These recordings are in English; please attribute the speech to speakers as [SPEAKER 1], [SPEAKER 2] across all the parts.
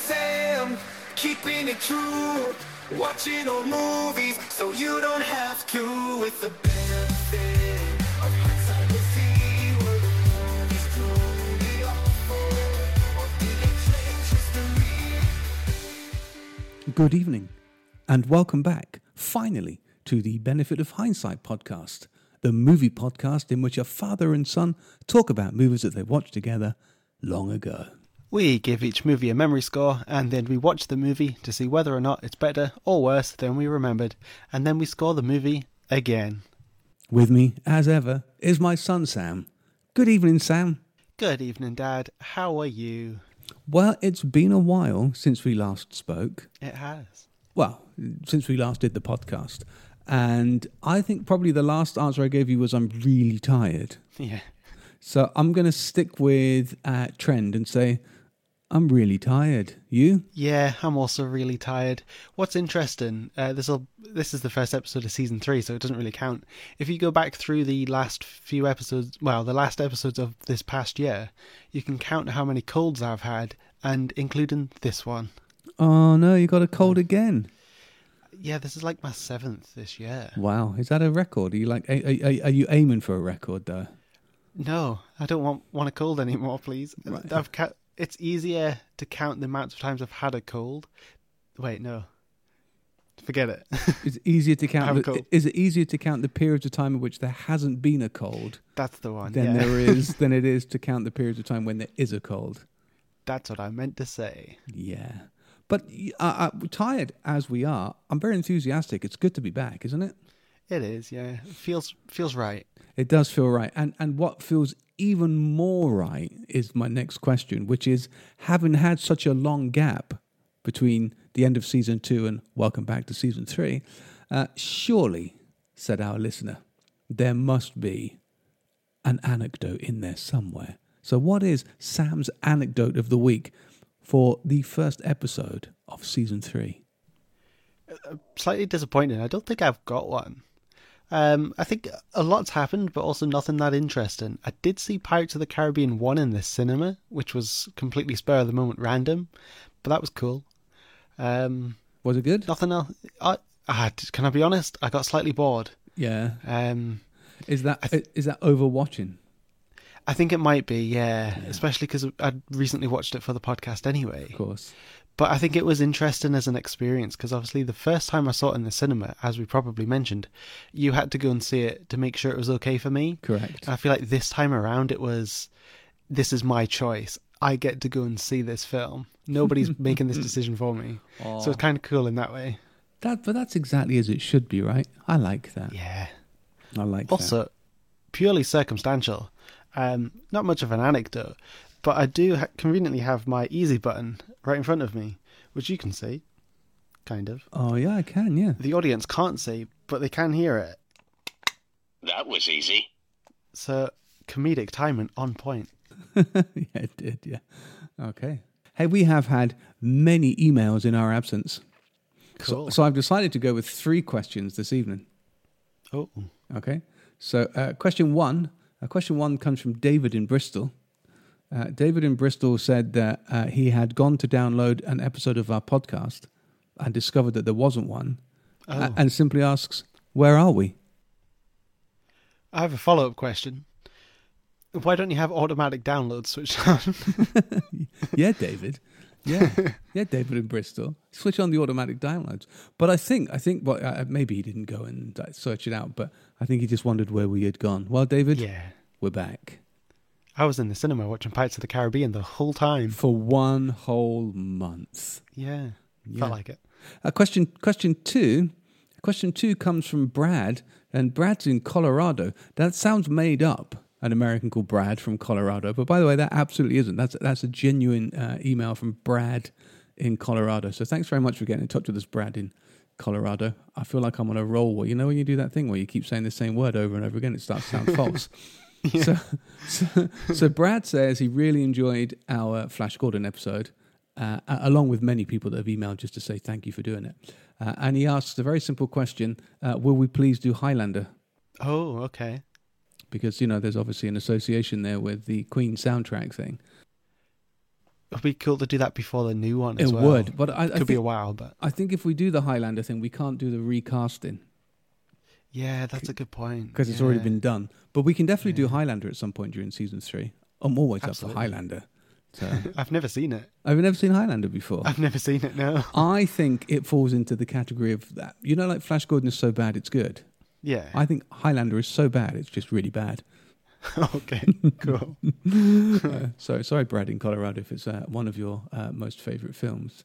[SPEAKER 1] Sam, keeping it true. Watching old movies so you don't have to. With the benefit of hindsight, we'll see where the movies truly awful, or did they change history?
[SPEAKER 2] Good evening, and welcome back, finally, to the Benefit of Hindsight podcast, the movie podcast in which a father and son talk about movies that they watched together long ago.
[SPEAKER 3] We give each movie a memory score, and then we watch the movie to see whether or not it's better or worse than we remembered, and then we score the movie again.
[SPEAKER 2] With me, as ever, is my son Sam. Good evening, Sam.
[SPEAKER 3] Good evening, Dad. How are you?
[SPEAKER 2] Well, it's been a while since we last spoke.
[SPEAKER 3] It has.
[SPEAKER 2] Well, since we last did the podcast. And I think probably the last answer I gave you was I'm really tired.
[SPEAKER 3] Yeah.
[SPEAKER 2] So I'm going to stick with trend and say I'm really tired. You?
[SPEAKER 3] Yeah, I'm also really tired. What's interesting, this is the first episode of season 3, so it doesn't really count. If you go back through the last few episodes, well, the last episodes of this past year, you can count how many colds I've had, and including this one.
[SPEAKER 2] Oh no, you got a cold again.
[SPEAKER 3] Yeah, this is like my 7th this year.
[SPEAKER 2] Wow, is that a record? Are you like, are you aiming for a record though?
[SPEAKER 3] No, I don't want a cold anymore, please.
[SPEAKER 2] Right.
[SPEAKER 3] It's easier to count the amount of times I've had a cold. Wait, no. Forget it.
[SPEAKER 2] It's easier to count.
[SPEAKER 3] Have a cold.
[SPEAKER 2] Is it easier to count the periods of time in which there hasn't been a cold
[SPEAKER 3] That's the one.
[SPEAKER 2] than
[SPEAKER 3] Yeah.
[SPEAKER 2] than it is to count the periods of time when there is a cold?
[SPEAKER 3] That's what I meant to say.
[SPEAKER 2] Yeah, but tired as we are, I'm very enthusiastic. It's good to be back, isn't it?
[SPEAKER 3] It is, yeah. It feels right.
[SPEAKER 2] It does feel right. And what feels even more right is my next question, which is, having had such a long gap between the end of season 2 and welcome back to season 3, surely, said our listener, there must be an anecdote in there somewhere. So what is Sam's anecdote of the week for the first episode of season 3?
[SPEAKER 3] Slightly disappointing. I don't think I've got one. I think a lot's happened, but also nothing that interesting. I did see Pirates of the Caribbean 1 in the cinema, which was completely spur of the moment random, but that was cool.
[SPEAKER 2] Was it good?
[SPEAKER 3] Nothing else. Can I be honest? I got slightly bored.
[SPEAKER 2] Yeah.
[SPEAKER 3] Um,
[SPEAKER 2] Is that overwatching?
[SPEAKER 3] I think it might be, yeah. Especially because I'd recently watched it for the podcast anyway.
[SPEAKER 2] Of course.
[SPEAKER 3] But I think it was interesting as an experience because obviously the first time I saw it in the cinema, as we probably mentioned, you had to go and see it to make sure it was okay for me.
[SPEAKER 2] Correct.
[SPEAKER 3] And I feel like this time around it was, this is my choice. I get to go and see this film. Nobody's making this decision for me.
[SPEAKER 2] Aww.
[SPEAKER 3] So it's kind of cool in that way.
[SPEAKER 2] But that's exactly as it should be, right? I like that.
[SPEAKER 3] Yeah.
[SPEAKER 2] I like that.
[SPEAKER 3] Also, purely circumstantial. Not much of an anecdote, but I do conveniently have my easy button right in front of me, which you can see, kind of.
[SPEAKER 2] Oh, yeah, I can, yeah.
[SPEAKER 3] The audience can't see, but they can hear it.
[SPEAKER 4] That was easy.
[SPEAKER 3] So, comedic timing on point.
[SPEAKER 2] Yeah, it did, yeah. Okay. Hey, we have had many emails in our absence.
[SPEAKER 3] Cool.
[SPEAKER 2] So I've decided to go with 3 questions this evening.
[SPEAKER 3] Oh.
[SPEAKER 2] Okay. So question one comes from David in Bristol. David in Bristol said that he had gone to download an episode of our podcast and discovered that there wasn't one, and simply asks, where are we?
[SPEAKER 3] I have a follow-up question. Why don't you have automatic downloads switched on?
[SPEAKER 2] Yeah, David. Yeah, David in Bristol. Switch on the automatic downloads. But I think, well, maybe he didn't go and search it out, but I think he just wondered where we had gone. Well, David,
[SPEAKER 3] Yeah.
[SPEAKER 2] we're back.
[SPEAKER 3] I was in the cinema watching Pirates of the Caribbean the whole time.
[SPEAKER 2] For 1 whole month.
[SPEAKER 3] Yeah.
[SPEAKER 2] Yeah.
[SPEAKER 3] Felt like it.
[SPEAKER 2] Question two comes from Brad, and Brad's in Colorado. That sounds made up, an American called Brad from Colorado. But by the way, that absolutely isn't. That's a genuine email from Brad in Colorado. So thanks very much for getting in touch with us, Brad in Colorado. I feel like I'm on a roll. Well, you know when you do that thing where you keep saying the same word over and over again, it starts to sound false.
[SPEAKER 3] Yeah.
[SPEAKER 2] So Brad says he really enjoyed our Flash Gordon episode, along with many people that have emailed just to say thank you for doing it. And he asks a very simple question, will we please do Highlander?
[SPEAKER 3] Oh, okay.
[SPEAKER 2] Because, you know, there's obviously an association there with the Queen soundtrack thing.
[SPEAKER 3] It'd be cool to do that before the new one as
[SPEAKER 2] It
[SPEAKER 3] well.
[SPEAKER 2] would, but I
[SPEAKER 3] Could
[SPEAKER 2] think,
[SPEAKER 3] be a while, but
[SPEAKER 2] I think if we do the Highlander thing, we can't do the recasting
[SPEAKER 3] yeah, that's a good point.
[SPEAKER 2] because it's already
[SPEAKER 3] Yeah.
[SPEAKER 2] been done. But we can definitely do
[SPEAKER 3] Yeah.
[SPEAKER 2] Highlander at some point during season 3. I'm always
[SPEAKER 3] Absolutely.
[SPEAKER 2] up for Highlander. So,
[SPEAKER 3] I've never seen it.
[SPEAKER 2] have you never seen Highlander before?
[SPEAKER 3] I've never seen it, no.
[SPEAKER 2] I think it falls into the category of that. You know, like Flash Gordon is so bad it's good.
[SPEAKER 3] Yeah.
[SPEAKER 2] I think Highlander is so bad it's just really bad.
[SPEAKER 3] Okay, cool.
[SPEAKER 2] Sorry, Brad in Colorado, if it's one of your most favorite films.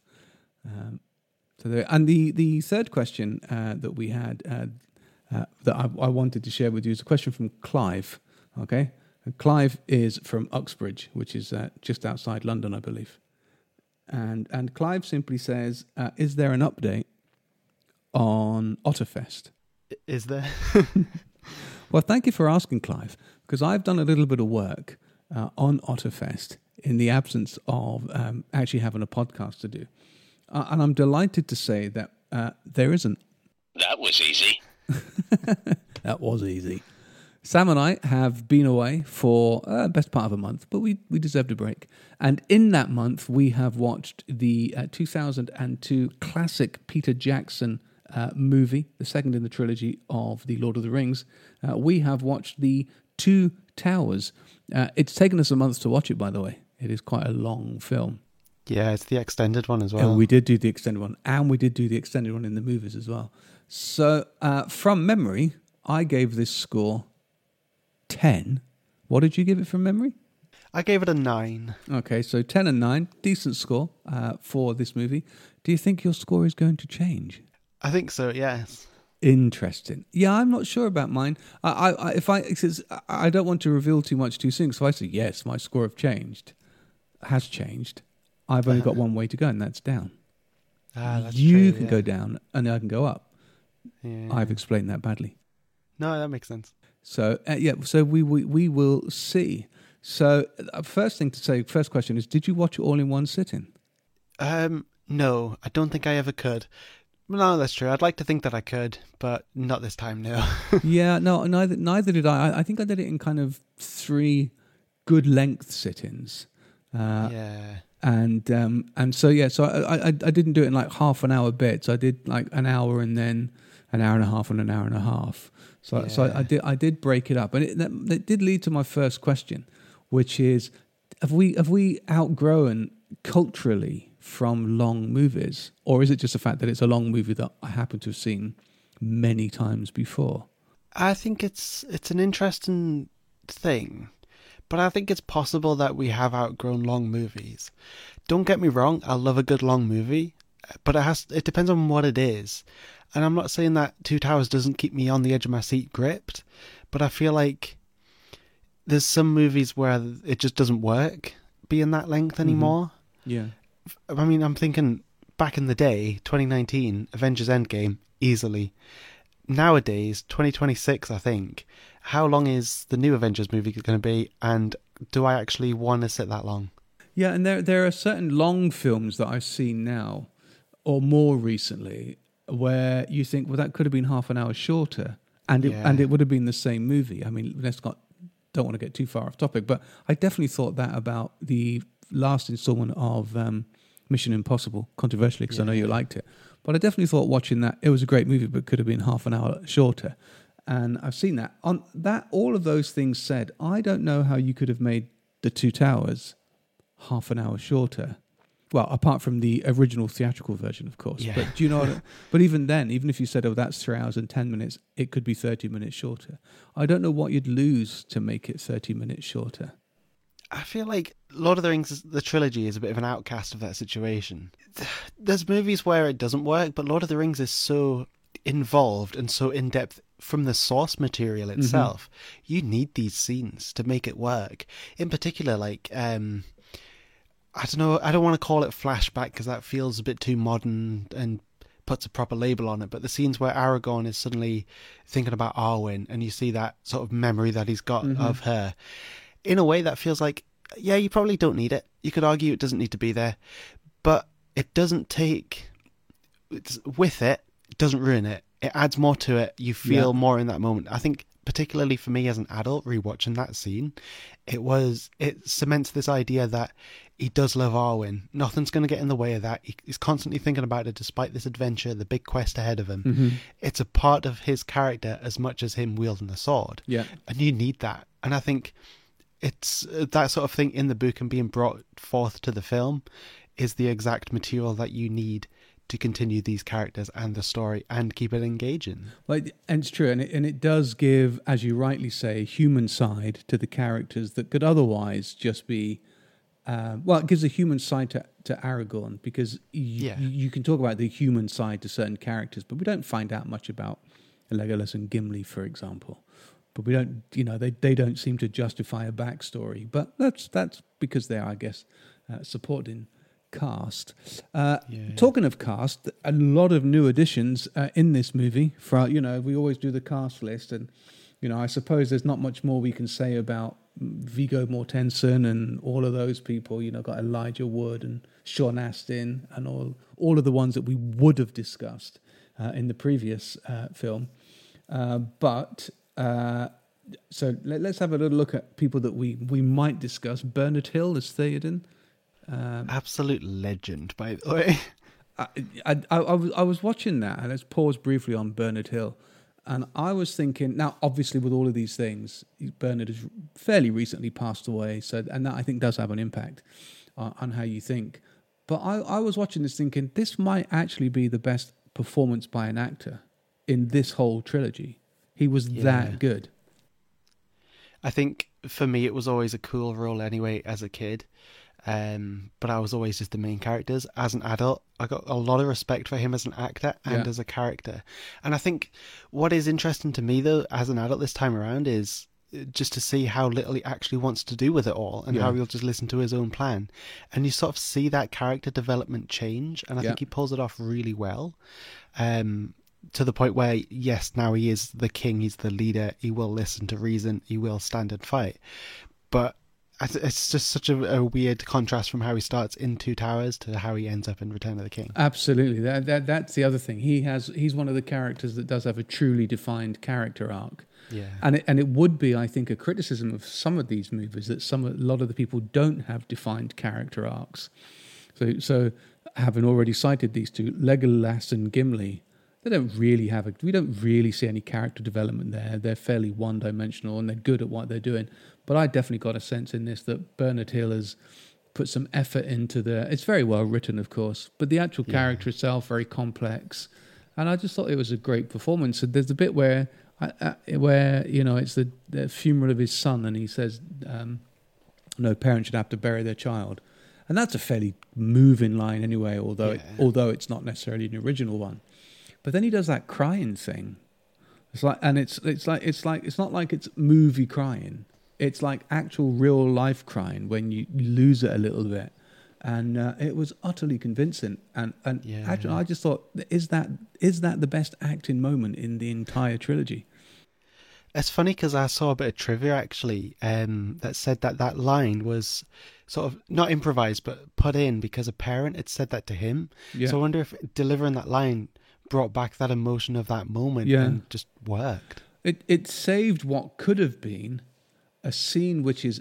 [SPEAKER 2] And the third question that we had that I wanted to share with you is a question from Clive. Okay, and Clive is from Uxbridge, which is just outside London, I believe. And Clive simply says, "Is there an update on Otterfest?"
[SPEAKER 3] Is there?
[SPEAKER 2] Well, thank you for asking, Clive, because I've done a little bit of work on Otterfest in the absence of actually having a podcast to do. And I'm delighted to say that there isn't.
[SPEAKER 4] That was easy.
[SPEAKER 2] That was easy. Sam and I have been away for best part of a month, but we deserved a break. And in that month, we have watched the 2002 classic Peter Jackson movie, the second in the trilogy of the Lord of the Rings. We have watched the Two Towers. It's taken us a month to watch it, by the way. It is quite a long film.
[SPEAKER 3] Yeah, it's the extended one as well.
[SPEAKER 2] We did do the extended one, and we did do the extended one in the movies as well. So, from memory, I gave this score 10. What did you give it from memory?
[SPEAKER 3] I gave it a 9.
[SPEAKER 2] Okay, so 10 and 9, decent score for this movie. Do you think your score is going to change?
[SPEAKER 3] I think so, yes.
[SPEAKER 2] Interesting. Yeah, I'm not sure about mine. I don't want to reveal too much too soon. So I say yes, my score has changed. I've only got one way to go, and that's down.
[SPEAKER 3] That's
[SPEAKER 2] You
[SPEAKER 3] true,
[SPEAKER 2] can
[SPEAKER 3] yeah.
[SPEAKER 2] go down, and I can go up.
[SPEAKER 3] Yeah.
[SPEAKER 2] I've explained that badly.
[SPEAKER 3] No, that makes sense.
[SPEAKER 2] So so we will see. So first question is: did you watch it all in one sitting?
[SPEAKER 3] No, I don't think I ever could. No, that's true. I'd like to think that I could, but not this time, no.
[SPEAKER 2] Yeah, no, neither did I. I think I did it in kind of 3 good length sittings.
[SPEAKER 3] Yeah.
[SPEAKER 2] And so I didn't do it in like half an hour bits. I did like an hour and then an hour and a half and an hour and a half. So I did break it up, and it did lead to my first question, which is: have we outgrown culturally from long movies, or is it just the fact that it's a long movie that I happen to have seen many times before?
[SPEAKER 3] I think it's an interesting thing, but I think it's possible that we have outgrown long movies. Don't get me wrong, I love a good long movie, but it depends on what it is. And I'm not saying that Two Towers doesn't keep me on the edge of my seat gripped, but I feel like there's some movies where it just doesn't work being that length anymore.
[SPEAKER 2] Yeah.
[SPEAKER 3] I mean, I'm thinking back in the day, 2019, Avengers Endgame, easily. Nowadays, 2026, I think, how long is the new Avengers movie going to be, and do I actually want to sit that long?
[SPEAKER 2] Yeah, and there are certain long films that I've seen now, or more recently, where you think, well, that could have been half an hour shorter, and it would have been the same movie. I mean, don't want to get too far off topic, but I definitely thought that about the last installment of Mission Impossible, controversially, because I know you liked it. But I definitely thought watching that, it was a great movie, but could have been half an hour shorter. And I've seen that. On that, all of those things said, I don't know how you could have made The Two Towers half an hour shorter. Well, apart from the original theatrical version, of course.
[SPEAKER 3] Yeah.
[SPEAKER 2] But do you know? But even then, even if you said, "Oh, that's 3 hours and 10 minutes," it could be 30 minutes shorter. I don't know what you'd lose to make it 30 minutes shorter.
[SPEAKER 3] I feel like Lord of the Rings, the trilogy, is a bit of an outcast of that situation. There's movies where it doesn't work, but Lord of the Rings is so involved and so in-depth from the source material itself. Mm-hmm. You need these scenes to make it work. In particular, like, I don't know, I don't want to call it flashback because that feels a bit too modern and puts a proper label on it, but the scenes where Aragorn is suddenly thinking about Arwen and you see that sort of memory that he's got of her, in a way that feels like, yeah, you probably don't need it. You could argue it doesn't need to be there, but it doesn't doesn't ruin it. It adds more to it. You feel more in that moment. I think particularly for me as an adult rewatching that scene, it cements this idea that he does love Arwen. Nothing's going to get in the way of that. He's constantly thinking about it despite this adventure, the big quest ahead of him.
[SPEAKER 2] Mm-hmm.
[SPEAKER 3] It's a part of his character as much as him wielding the sword.
[SPEAKER 2] Yeah.
[SPEAKER 3] And you need that. And I think it's that sort of thing in the book and being brought forth to the film is the exact material that you need to continue these characters and the story and keep it engaging.
[SPEAKER 2] Well, and it's true, and it does give, as you rightly say, a human side to the characters that could otherwise just be. It gives a human side to Aragorn, because you can talk about the human side to certain characters, but we don't find out much about Legolas and Gimli, for example. But we don't, they don't seem to justify a backstory. But that's because they're, I guess, supporting cast. Talking of cast, a lot of new additions in this movie. We always do the cast list, and I suppose there's not much more we can say about Viggo Mortensen and all of those people. Got Elijah Wood and Sean Astin and all of the ones that we would have discussed in the previous film. So let's have a little look at people that we might discuss. Bernard Hill as Theoden.
[SPEAKER 3] Absolute legend, by the way.
[SPEAKER 2] I was watching that, and let's pause briefly on Bernard Hill. And I was thinking, now obviously with all of these things, Bernard has fairly recently passed away, and that I think does have an impact on how you think. But I was watching this thinking, this might actually be the best performance by an actor in this whole trilogy. He was that good.
[SPEAKER 3] I think for me it was always a cool role anyway as a kid. But I was always just the main characters. As an adult, I got a lot of respect for him as an actor and as a character. And I think what is interesting to me, though, as an adult this time around, is just to see how little he actually wants to do with it all, and how he'll just listen to his own plan. And you sort of see that character development change, and I think he pulls it off really well. To the point where, yes, now he is the king, he's the leader, he will listen to reason, he will stand and fight. But it's just such a weird contrast from how he starts in Two Towers to how he ends up in Return of the King.
[SPEAKER 2] Absolutely. That's the other thing. He's one of the characters that does have a truly defined character arc.
[SPEAKER 3] Yeah.
[SPEAKER 2] And it would be, I think, a criticism of some of these movies that a lot of the people don't have defined character arcs. So having already cited these two, Legolas and Gimli, we don't really see any character development there. They're fairly one-dimensional, and they're good at what they're doing. But I definitely got a sense in this that Bernard Hill has put some effort into it's very well written, of course, but the actual character itself, very complex. And I just thought it was a great performance. And there's a bit where it's the funeral of his son, and he says, no parent should have to bury their child. And that's a fairly moving line anyway, although it's not necessarily an original one. But then he does that crying thing. It's not like it's movie crying. It's like actual real life crying when you lose it a little bit, and it was utterly convincing. And actually, I just thought, is that the best acting moment in the entire trilogy?
[SPEAKER 3] It's funny because I saw a bit of trivia actually that said that line was sort of not improvised but put in because a parent had said that to him. Yeah. So I wonder if delivering that line brought back that emotion of that moment and just worked.
[SPEAKER 2] It saved what could have been a scene which is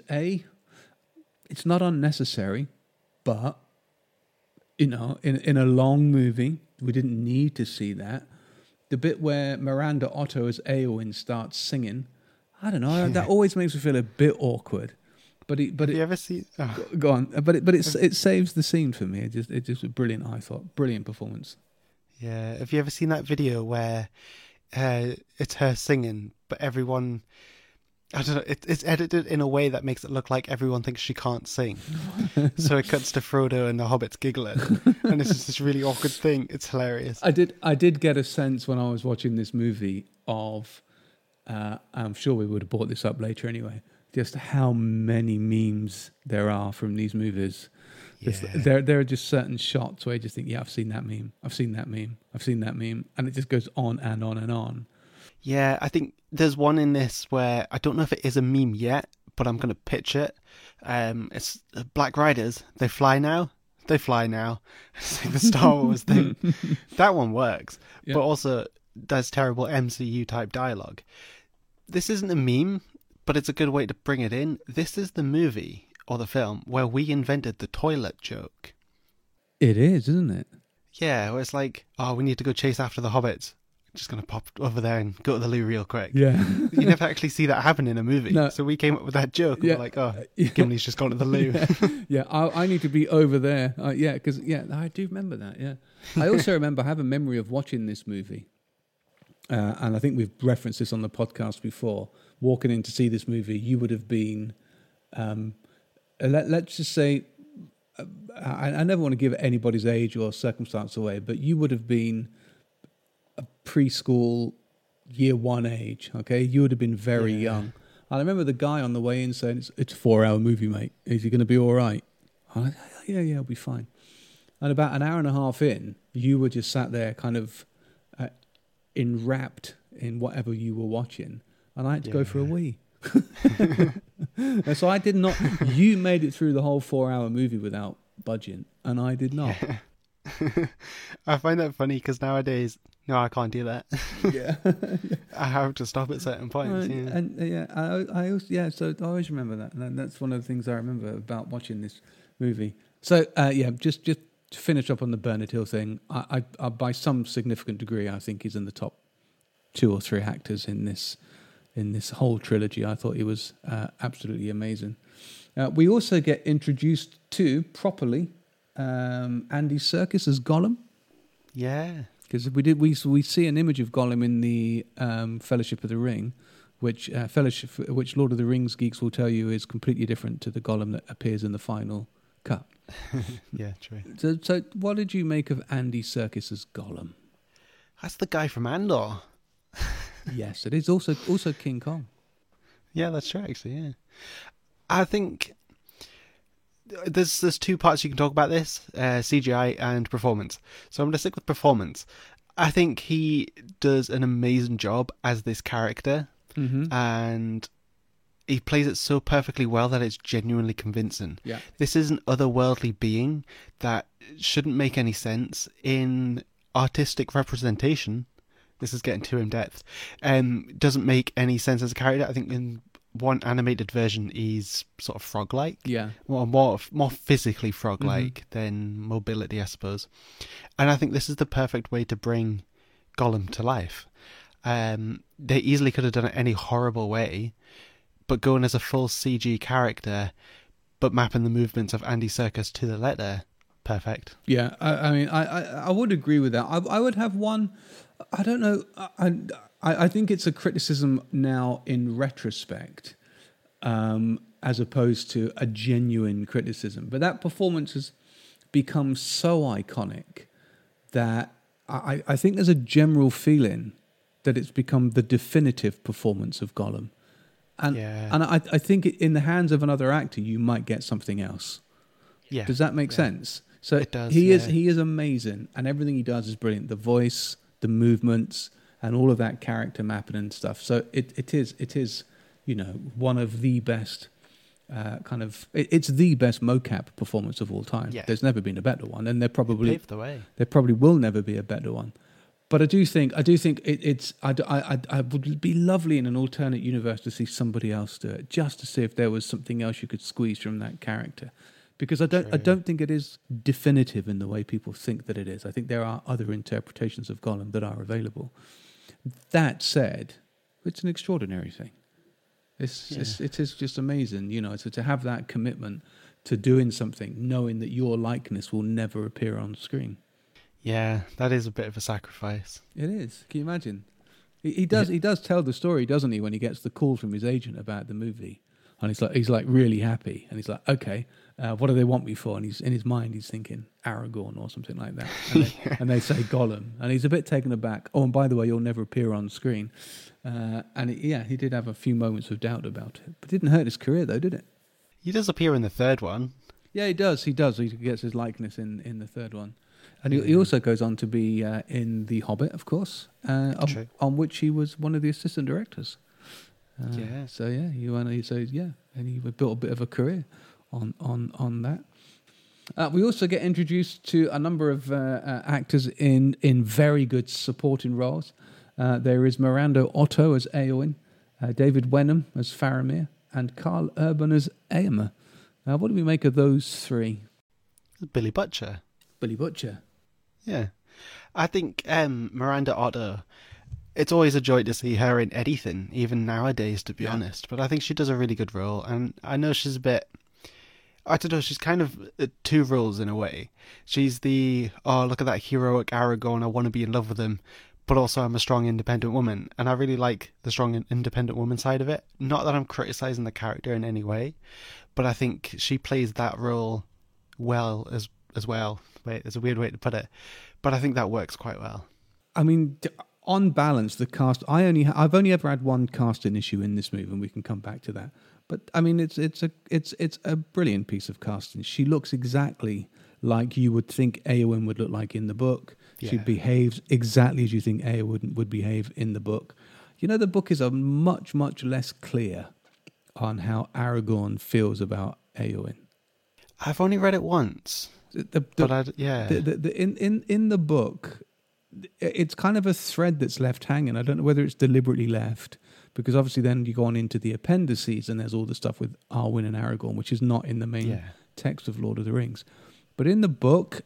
[SPEAKER 2] it's not unnecessary, but in a long movie we didn't need to see that. The bit where Miranda Otto as Éowyn starts singing, I don't know, that always makes me feel a bit awkward. But you
[SPEAKER 3] ever see? Oh.
[SPEAKER 2] Go on, but it saves the scene for me. It just was brilliant. I thought brilliant performance.
[SPEAKER 3] Yeah, have you ever seen that video where it's her singing, but everyone, I don't know, it's edited in a way that makes it look like everyone thinks she can't sing. So it cuts to Frodo and the hobbits giggling, and it's just this really awkward thing. It's hilarious.
[SPEAKER 2] I did get a sense when I was watching this movie of, I'm sure we would have brought this up later anyway, just how many memes there are from these movies. Yeah. There are just certain shots where you just think, I've seen that meme, I've seen that meme, I've seen that meme, and it just goes on and on and on.
[SPEAKER 3] Yeah, I think there's one in this where I don't know if it is a meme yet, but I'm going to pitch it. It's Black Riders. They fly now. It's like the Star Wars thing. That one works, but also does terrible MCU type dialogue. this isn't a meme, but it's a good way to bring it in. This is the movie or the film where we invented the toilet joke.
[SPEAKER 2] It is, isn't it?
[SPEAKER 3] Yeah, where it's like, oh, we need to go chase after the hobbits. Just going to pop over there and go to the loo real quick.
[SPEAKER 2] Yeah.
[SPEAKER 3] You never actually see that happen in a movie.
[SPEAKER 2] No.
[SPEAKER 3] So we came up with that joke.
[SPEAKER 2] Yeah.
[SPEAKER 3] We're like, oh, Gimli's just gone to the loo.
[SPEAKER 2] Yeah, I need to be over there. Yeah, because, I do remember that, yeah. I also remember, I have a memory of watching this movie. And I think we've referenced this on the podcast before. Walking in to see this movie, you would have been, let's just say, I never want to give anybody's age or circumstance away, but you would have been a preschool year 1 age, okay? You would have been very young. And I remember the guy on the way in saying, it's a 4-hour movie, mate. Is he going to be all right? I'm like, yeah, I'll be fine. And about an hour and a half in, you were just sat there kind of enwrapped in whatever you were watching. And I had to go for a wee. And so I did not. You made it through the whole 4-hour movie without budging, and I did not.
[SPEAKER 3] I find that funny because nowadays, no, I can't do that.
[SPEAKER 2] Yeah.
[SPEAKER 3] I have to stop at certain points.
[SPEAKER 2] So I always remember that, and that's one of the things I remember about watching this movie. So just to finish up on the Bernard Hill thing, I by some significant degree, I think he's in the top 2 or 3 actors in this whole trilogy. I thought he was absolutely amazing. We also get introduced to, properly, Andy Serkis as Gollum.
[SPEAKER 3] Yeah.
[SPEAKER 2] Because we see an image of Gollum in the Fellowship of the Ring, which Lord of the Rings geeks will tell you is completely different to the Gollum that appears in the final cut.
[SPEAKER 3] Yeah, true.
[SPEAKER 2] So what did you make of Andy Serkis as Gollum?
[SPEAKER 3] That's the guy from Andor.
[SPEAKER 2] Yes, it is also King Kong.
[SPEAKER 3] Yeah, that's true, actually, yeah. I think there's 2 parts you can talk about this, CGI and performance. So I'm going to stick with performance. I think he does an amazing job as this character, and he plays it so perfectly well that it's genuinely convincing. Yeah. This is an otherworldly being that shouldn't make any sense in artistic representation. This is getting too in depth. Doesn't make any sense as a character. I think in one animated version, he's sort of frog-like. Yeah. More physically frog-like than mobility, I suppose. And I think this is the perfect way to bring Gollum to life. They easily could have done it any horrible way, but going as a full CG character, but mapping the movements of Andy Serkis to the letter, perfect. Yeah,
[SPEAKER 2] I mean, I would agree with that. I would have one. I don't know. I think it's a criticism now in retrospect, as opposed to a genuine criticism. But that performance has become so iconic that I think there's a general feeling that it's become the definitive performance of Gollum. And I think in the hands of another actor, you might get something else. Yeah. Does that make sense? So it does, he is amazing, and everything he does is brilliant. The voice, the movements, and all of that character mapping and stuff. So it is one of the best it's the best mocap performance of all time. Yeah. There's never been a better one, and there probably will never be a better one. But I do think I would be lovely in an alternate universe to see somebody else do it, just to see if there was something else you could squeeze from that character. Because I don't think it is definitive in the way people think that it is. I think there are other interpretations of Gollum that are available. That said, it's an extraordinary thing. It is just amazing, so to have that commitment to doing something, knowing that your likeness will never appear on screen. Yeah, that is a bit of a sacrifice. It is. Can you imagine? He does tell the story, doesn't he, when he gets the call from his agent about the movie. And he's like really happy, and he's like, okay, what do they want me for? And in his mind he's thinking Aragorn or something like that, and they say Gollum, and he's a bit taken aback. Oh, and by the way, you'll never appear on screen. He did have a few moments of doubt about it, but it didn't hurt his career though, did it? He does appear in the third one. Yeah, he does. He gets his likeness in the third one, and he also goes on to be in The Hobbit, of course, on which he was one of the assistant directors. And he built a bit of a career on that. We also get introduced to a number of actors in very good supporting roles. There is Miranda Otto as Eowyn, David Wenham as Faramir, and Carl Urban as Aemma. What do we make of those three?
[SPEAKER 3] Billy Butcher.
[SPEAKER 2] Billy Butcher.
[SPEAKER 3] Yeah. I think Miranda Otto, it's always a joy to see her in anything, even nowadays, to be honest. But I think she does a really good role. And I know she's a bit... I don't know, she's kind of two roles in a way. She's the, oh, look at that heroic Aragorn, I want to be in love with him, but also I'm a strong, independent woman. And I really like the strong, independent woman side of it. Not that I'm criticising the character in any way, but I think she plays that role well as well. Wait, there's a weird way to put it. But I think that works quite well.
[SPEAKER 2] I mean, on balance, the cast, I've only ever had one casting issue in this movie, and we can come back to that. But I mean, it's a brilliant piece of casting. She looks exactly like you would think Éowyn would look like in the book.
[SPEAKER 3] Yeah.
[SPEAKER 2] She behaves exactly as you think Éowyn would behave in the book. You know, the book is much less clear on how Aragorn feels about Éowyn.
[SPEAKER 3] I've only read it once, in
[SPEAKER 2] the book, it's kind of a thread that's left hanging. I don't know whether it's deliberately left, because obviously then you go on into the appendices and there's all the stuff with Arwen and Aragorn, which is not in the main text of Lord of the Rings. But in the book,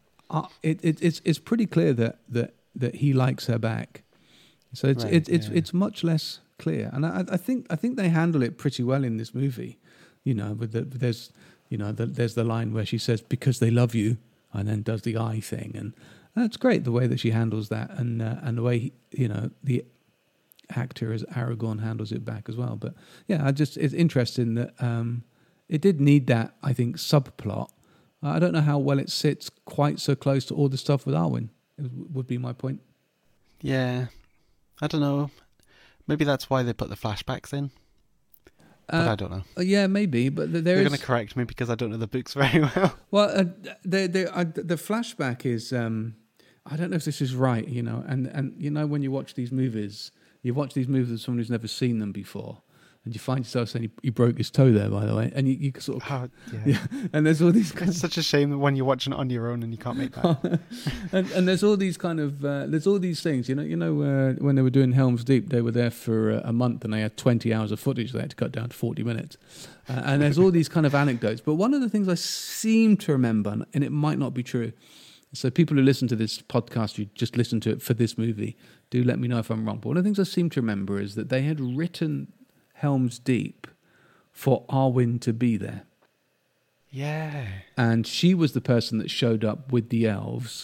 [SPEAKER 2] it's pretty clear that he likes her back. So it's much less clear, and I think they handle it pretty well in this movie. You know, there's the line where she says, "Because they love you," and then does the eye thing, and that's great the way that she handles that, and the way the actor as Aragorn handles it back as well. But yeah, it's interesting that it did need that, I think, subplot. I don't know how well it sits quite so close to all the stuff with Arwen, would be my point.
[SPEAKER 3] Yeah, I don't know. Maybe that's why they put the flashbacks in. But I don't know.
[SPEAKER 2] Yeah, maybe. But
[SPEAKER 3] they're going to correct me because I don't know the books very well.
[SPEAKER 2] Well, the flashback is... I don't know if this is right, and when you watch these movies with someone who's never seen them before, and you find yourself saying he broke his toe there, by the way, and you sort of and there's all these.
[SPEAKER 3] It's such a shame that when you're watching it on your own and you can't make that.
[SPEAKER 2] and there's all these kind of there's all these things, when they were doing Helm's Deep, they were there for a month and they had 20 hours of footage they had to cut down to 40 minutes, and there's all these kind of anecdotes. But one of the things I seem to remember, and it might not be true. So people who listen to this podcast, you just listen to it for this movie, do let me know if I'm wrong. But one of the things I seem to remember is that they had written Helm's Deep for Arwen to be there.
[SPEAKER 3] Yeah.
[SPEAKER 2] And she was the person that showed up with the elves.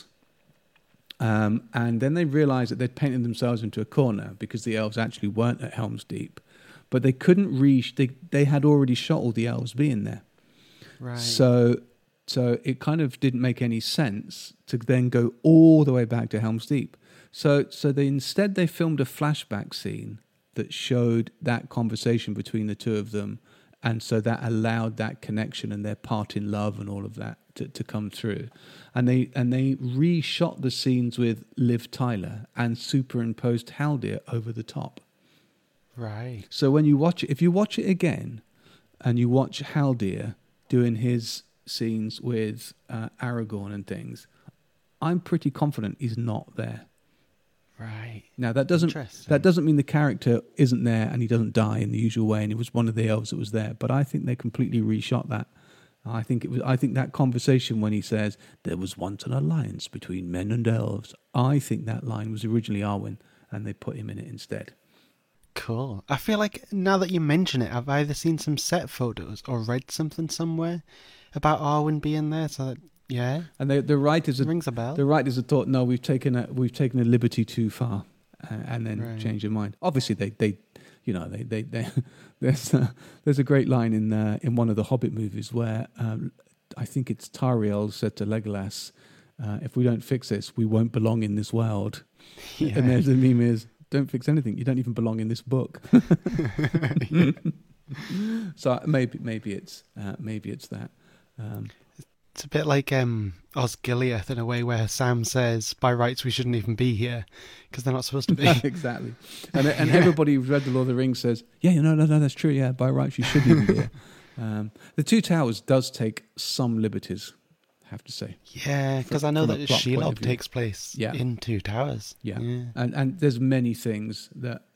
[SPEAKER 2] And then they realised that they'd painted themselves into a corner because the elves actually weren't at Helm's Deep. But they couldn't reach... They had already shot all the elves being there.
[SPEAKER 3] Right.
[SPEAKER 2] So it kind of didn't make any sense to then go all the way back to Helm's Deep. So they filmed a flashback scene that showed that conversation between the two of them, and so that allowed that connection and their part in love and all of that to come through. And they reshot the scenes with Liv Tyler and superimposed Haldir over the top.
[SPEAKER 3] Right.
[SPEAKER 2] So when you watch it, if you watch it again, and you watch Haldir doing his scenes with Aragorn and things, I'm pretty confident he's not there.
[SPEAKER 3] Right.
[SPEAKER 2] Now that doesn't mean the character isn't there and he doesn't die in the usual way and it was one of the elves that was there, but I think they completely reshot that. I think that conversation when he says there was once an alliance between men and elves, I think that line was originally Arwen and they put him in it instead.
[SPEAKER 3] Cool. I feel like now that you mention it, I've either seen some set photos or read something somewhere about Arwen being there. So that, yeah,
[SPEAKER 2] and the writers
[SPEAKER 3] rings a bell.
[SPEAKER 2] The writers have thought, no, we've taken a liberty too far, and then changed their mind. Obviously, they there's a great line in one of the Hobbit movies where I think it's Tariel said to Legolas, "If we don't fix this, we won't belong in this world." Yeah. And there's the meme is, don't fix anything. You don't even belong in this book. So maybe it's that.
[SPEAKER 3] It's a bit like Osgiliath in a way, where Sam says, "By rights, we shouldn't even be here because they're not supposed to be."
[SPEAKER 2] Exactly. And everybody who's read The Lord of the Rings says, "Yeah, no, that's true. Yeah, by rights, you shouldn't even be here." The Two Towers does take some liberties, I have to say.
[SPEAKER 3] Yeah, because I know that Shelob takes place in Two Towers.
[SPEAKER 2] Yeah. And there's many things that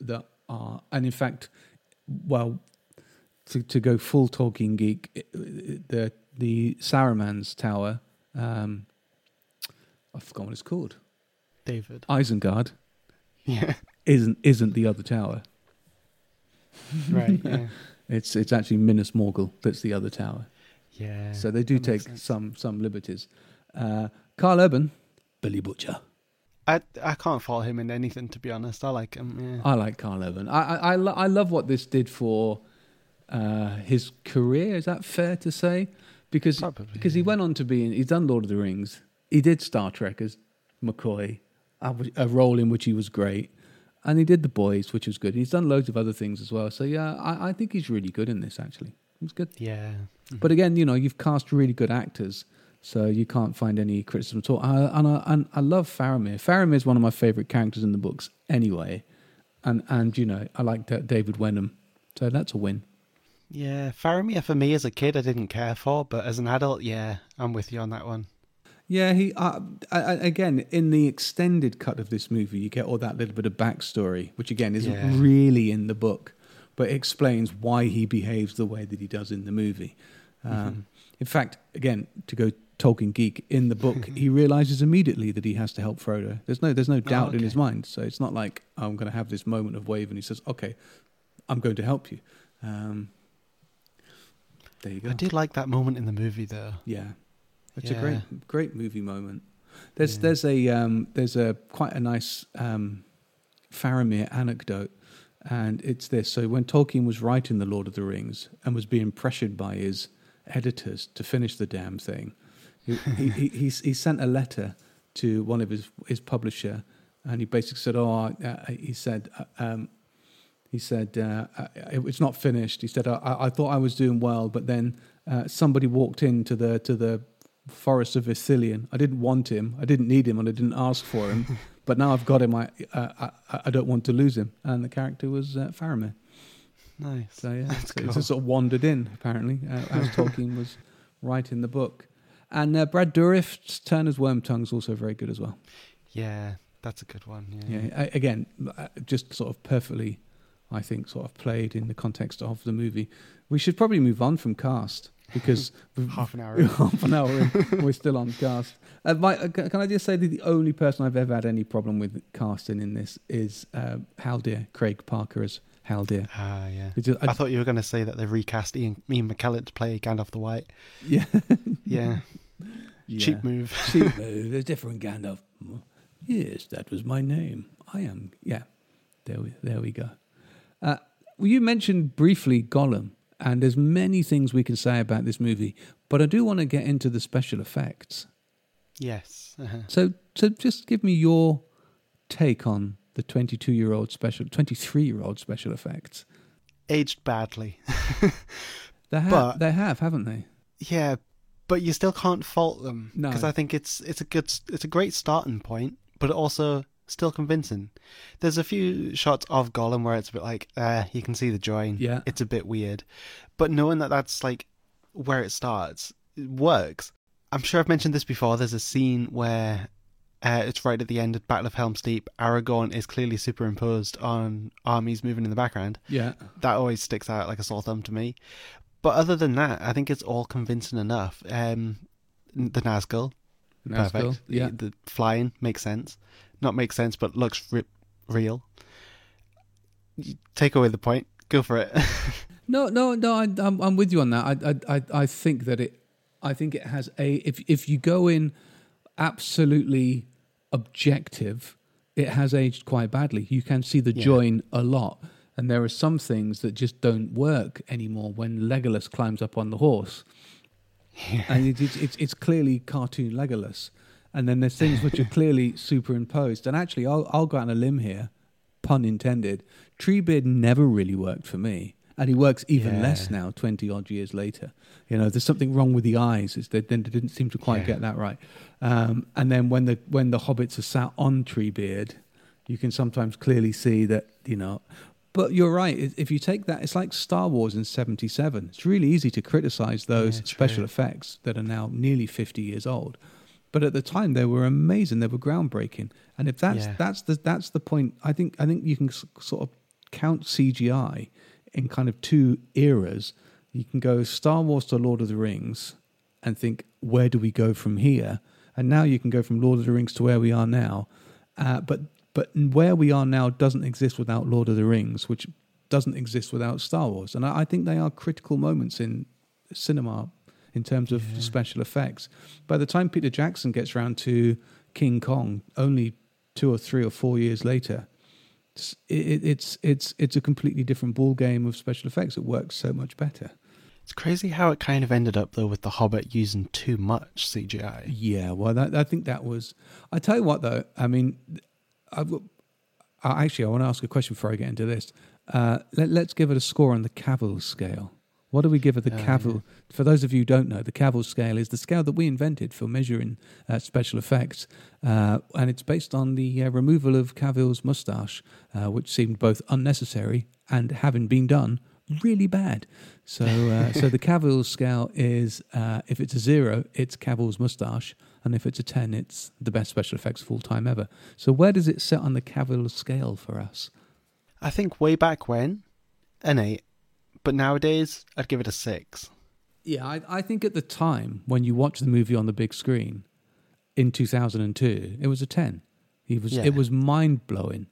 [SPEAKER 2] are, and in fact, well, to go full Tolkien geek, the Saruman's tower, I've forgotten what it's called.
[SPEAKER 3] David.
[SPEAKER 2] Isengard
[SPEAKER 3] Yeah.
[SPEAKER 2] isn't the other tower.
[SPEAKER 3] Right. Yeah.
[SPEAKER 2] It's actually Minas Morgul that's the other tower.
[SPEAKER 3] Yeah.
[SPEAKER 2] So they do
[SPEAKER 3] that makes
[SPEAKER 2] take
[SPEAKER 3] sense.
[SPEAKER 2] some liberties. Carl Urban, Billy Butcher.
[SPEAKER 3] I can't fault him in anything, to be honest. I like him. Yeah.
[SPEAKER 2] I like Carl Urban. I love what this did for his career. Is that fair to say? Because he went on to he's done Lord of the Rings. He did Star Trek as McCoy, a role in which he was great. And he did The Boys, which was good. He's done loads of other things as well. So yeah, I think he's really good in this, actually. He's good.
[SPEAKER 3] Yeah.
[SPEAKER 2] But again, you've cast really good actors, so you can't find any criticism at all. And I love Faramir. Faramir is one of my favourite characters in the books anyway. And I like David Wenham. So that's a win.
[SPEAKER 3] Yeah. Faramir, for me as a kid, I didn't care for, but as an adult, yeah, I'm with you on that one.
[SPEAKER 2] Yeah, he again, in the extended cut of this movie, you get all that little bit of backstory, which again isn't really in the book, but it explains why he behaves the way that he does in the movie. In fact, again, to go Tolkien geek, in the book, he realizes immediately that he has to help Frodo. There's no doubt in his mind. So it's not like, I'm going to have this moment of wave, and he says, okay, I'm going to help you. There you go.
[SPEAKER 3] I did like that moment in the movie, though.
[SPEAKER 2] Yeah. It's a great movie moment. There's a quite a nice Faramir anecdote, and it's this. So when Tolkien was writing The Lord of the Rings and was being pressured by his editors to finish the damn thing, he sent a letter to one of his publisher, and he basically said, he said it's not finished. He said, I thought I was doing well, but then somebody walked into the Forest of Ithilien. I didn't want him, I didn't need him, and I didn't ask for him. But now I've got him. I don't want to lose him. And the character was Faramir.
[SPEAKER 3] Nice.
[SPEAKER 2] So yeah,
[SPEAKER 3] Cool.
[SPEAKER 2] it just sort of wandered in apparently as Tolkien was writing the book. And Brad Dourif's Turner's Wormtongue's also very good as well.
[SPEAKER 3] Yeah, that's a good one.
[SPEAKER 2] Yeah. Again, just sort of perfectly, I think, sort of played in the context of the movie. We should probably move on from cast. Because
[SPEAKER 3] half an hour in.
[SPEAKER 2] We're still on cast. Can I just say that the only person I've ever had any problem with casting in this is Haldir, Craig Parker as Haldir.
[SPEAKER 3] Ah, yeah. I thought you were going to say that they recast Ian McKellen to play Gandalf the White.
[SPEAKER 2] Yeah.
[SPEAKER 3] Yeah. Cheap move.
[SPEAKER 2] Cheap move. A different Gandalf. Yes, that was my name. I am. Yeah. There we go. Well, you mentioned briefly Gollum. And there's many things we can say about this movie, but I do want to get into the special effects.
[SPEAKER 3] Yes. Uh-huh.
[SPEAKER 2] So just give me your take on the 23-year-old special effects.
[SPEAKER 3] Aged badly.
[SPEAKER 2] They have, haven't they?
[SPEAKER 3] Yeah, but you still can't fault them.
[SPEAKER 2] No,
[SPEAKER 3] because I think it's a great starting point, but also still convincing. There's a few shots of Gollum where it's a bit like, you can see the join.
[SPEAKER 2] Yeah.
[SPEAKER 3] It's a bit weird. But knowing that that's like where it starts, it works. I'm sure I've mentioned this before. There's a scene where it's right at the end of Battle of Helm's Deep. Aragorn is clearly superimposed on armies moving in the background.
[SPEAKER 2] Yeah.
[SPEAKER 3] That always sticks out like a sore thumb to me. But other than that, I think it's all convincing enough. The Nazgul. Perfect.
[SPEAKER 2] Yeah.
[SPEAKER 3] The flying makes sense. Not makes sense, but looks real. Take away the point. Go for it.
[SPEAKER 2] No. I'm with you on that. I think that it. I think it has a. If you go in absolutely objective, it has aged quite badly. You can see the join a lot, and there are some things that just don't work anymore. When Legolas climbs up on the horse, and it's clearly cartoon Legolas. And then there's things which are clearly superimposed. And actually, I'll go out on a limb here, pun intended. Treebeard never really worked for me. And he works even less now, 20-odd years later. There's something wrong with the eyes. They didn't seem to quite get that right. And then when the hobbits are sat on Treebeard, you can sometimes clearly see that, But you're right. If you take that, it's like Star Wars in 1977. It's really easy to criticize those special effects that are now nearly 50 years old. But at the time, they were amazing. They were groundbreaking. And if that's the point, I think you can sort of count CGI in kind of two eras. You can go Star Wars to Lord of the Rings and think, where do we go from here? And now you can go from Lord of the Rings to where we are now. But where we are now doesn't exist without Lord of the Rings, which doesn't exist without Star Wars. And I think they are critical moments in cinema in terms of special effects. By the time Peter Jackson gets around to King Kong, only 2 or 3 or 4 years later, it's a completely different ball game of special effects. It works so much better.
[SPEAKER 3] It's crazy how it kind of ended up, though, with The Hobbit using too much CGI.
[SPEAKER 2] Yeah, well, I think that was... I tell you what, though, I mean, I want to ask a question before I get into this. Let's give it a score on the Cavill scale. What do we give it the Cavill? Yeah. For those of you who don't know, the Cavill scale is the scale that we invented for measuring special effects, and it's based on the removal of Cavill's moustache, which seemed both unnecessary and, having been done, really bad. So the Cavill scale is, if it's a 0, it's Cavill's moustache, and if it's a 10, it's the best special effects of all time ever. So where does it sit on the Cavill scale for us?
[SPEAKER 3] I think way back when, an 8. But nowadays, I'd give it a 6.
[SPEAKER 2] Yeah, I think at the time, when you watch the movie on the big screen in 2002, it was a 10. It was mind-blowing.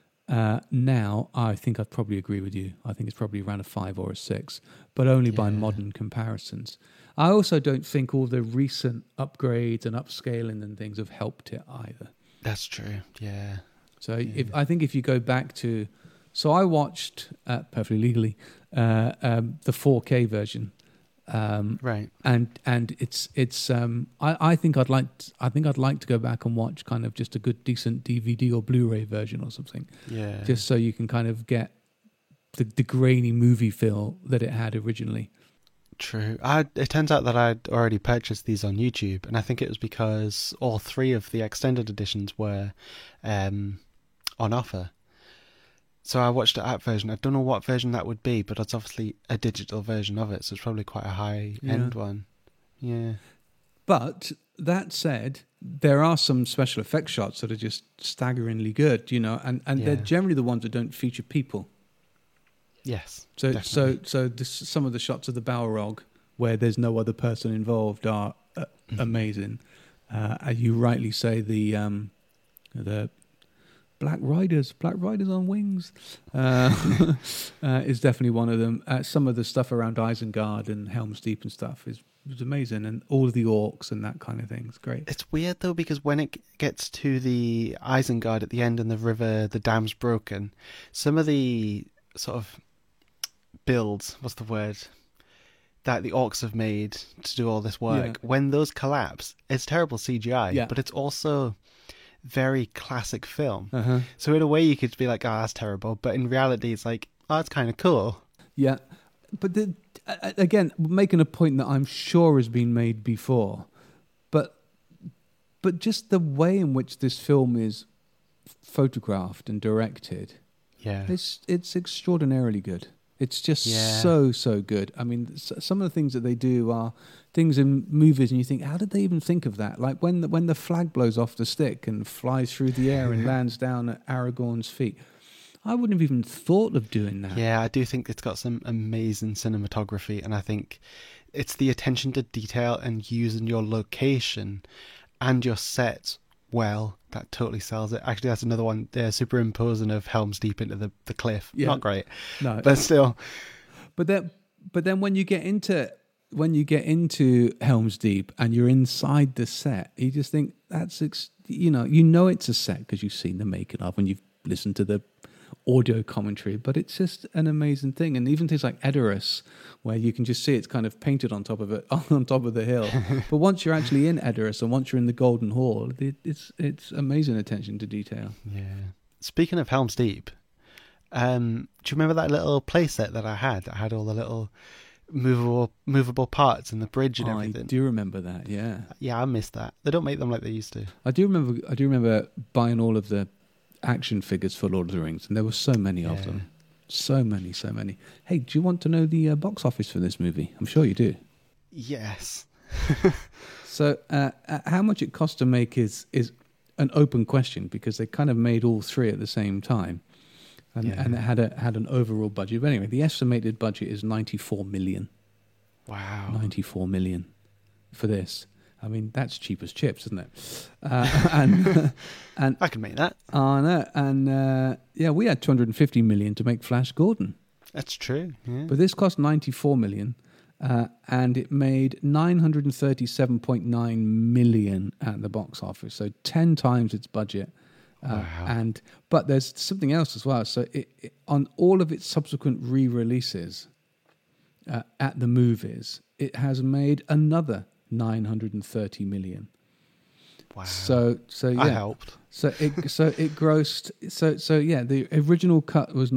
[SPEAKER 2] Now, I think I'd probably agree with you. I think it's probably around a 5 or a 6, but only by modern comparisons. I also don't think all the recent upgrades and upscaling and things have helped it either.
[SPEAKER 3] That's true, yeah.
[SPEAKER 2] So I think if you go back to... So I watched, perfectly legally, the 4K version,
[SPEAKER 3] right?
[SPEAKER 2] And it's I think I'd like to go back and watch kind of just a good decent DVD or Blu-ray version or something, just so you can kind of get the grainy movie feel that it had originally.
[SPEAKER 3] True. It turns out that I'd already purchased these on YouTube, and I think it was because all 3 of the extended editions were on offer. So I watched the app version. I don't know what version that would be, but it's obviously a digital version of it, so it's probably quite a high-end one. Yeah.
[SPEAKER 2] But that said, there are some special effects shots that are just staggeringly good, and they're generally the ones that don't feature people.
[SPEAKER 3] Yes.
[SPEAKER 2] So some of the shots of the Balrog where there's no other person involved are amazing. As you rightly say, the Black Riders on wings is definitely one of them. Some of the stuff around Isengard and Helm's Deep and stuff was amazing, and all of the orcs and that kind of thing. It's great.
[SPEAKER 3] It's weird though, because when it gets to the Isengard at the end and the river, the dam's broken, some of the sort of builds, what's the word, that the orcs have made to do all this work, when those collapse, it's terrible CGI, but it's also very classic film. So in a way you could be like, oh, that's terrible, but in reality it's like, oh, that's kind of cool.
[SPEAKER 2] Yeah, but again, making a point that I'm sure has been made before, but just the way in which this film is photographed and directed, it's extraordinarily good. It's just so good. I mean, some of the things that they do are things in movies, and you think, how did they even think of that? Like when the flag blows off the stick and flies through the air and lands down at Aragorn's feet. I wouldn't have even thought of doing that.
[SPEAKER 3] Yeah, I do think it's got some amazing cinematography, and I think it's the attention to detail and using your location and your set well that totally sells it. Actually, that's another one. They're superimposing of Helm's Deep into the cliff. Yeah. Not great,
[SPEAKER 2] no,
[SPEAKER 3] but still.
[SPEAKER 2] But then when you get into Helm's Deep and you're inside the set, you just think that's you know it's a set because you've seen the making of and you've listened to the audio commentary, but it's just an amazing thing. And even things like Edoras, where you can just see it's kind of painted on top of the hill. But once you're actually in Edoras and once you're in the Golden Hall, it's amazing attention to detail.
[SPEAKER 3] Yeah. Speaking of Helm's Deep, do you remember that little playset that I had? I had all the little movable parts and the bridge and everything.
[SPEAKER 2] I do remember that. Yeah.
[SPEAKER 3] Yeah, I miss that. They don't make them like they used to.
[SPEAKER 2] I do remember buying all of the action figures for Lord of the Rings, and there were so many of them. So many. Hey, do you want to know the box office for this movie? I'm sure you do.
[SPEAKER 3] Yes.
[SPEAKER 2] So how much it cost to make is an open question, because they kind of made all 3 at the same time. and it had an overall budget. But anyway, the estimated budget is 94 million.
[SPEAKER 3] Wow.
[SPEAKER 2] 94 million for this. I mean, that's cheap as chips, isn't it? And
[SPEAKER 3] I can make that.
[SPEAKER 2] I know. And we had 250 million to make Flash Gordon.
[SPEAKER 3] That's true. Yeah.
[SPEAKER 2] But this cost 94 million, and it made 937.9 million at the box office, so 10 times its budget.
[SPEAKER 3] Wow.
[SPEAKER 2] But there's something else as well. So it on all of its subsequent re-releases at the movies, it has made another 930 million.
[SPEAKER 3] Wow.
[SPEAKER 2] So yeah.
[SPEAKER 3] I helped.
[SPEAKER 2] So it grossed the original cut was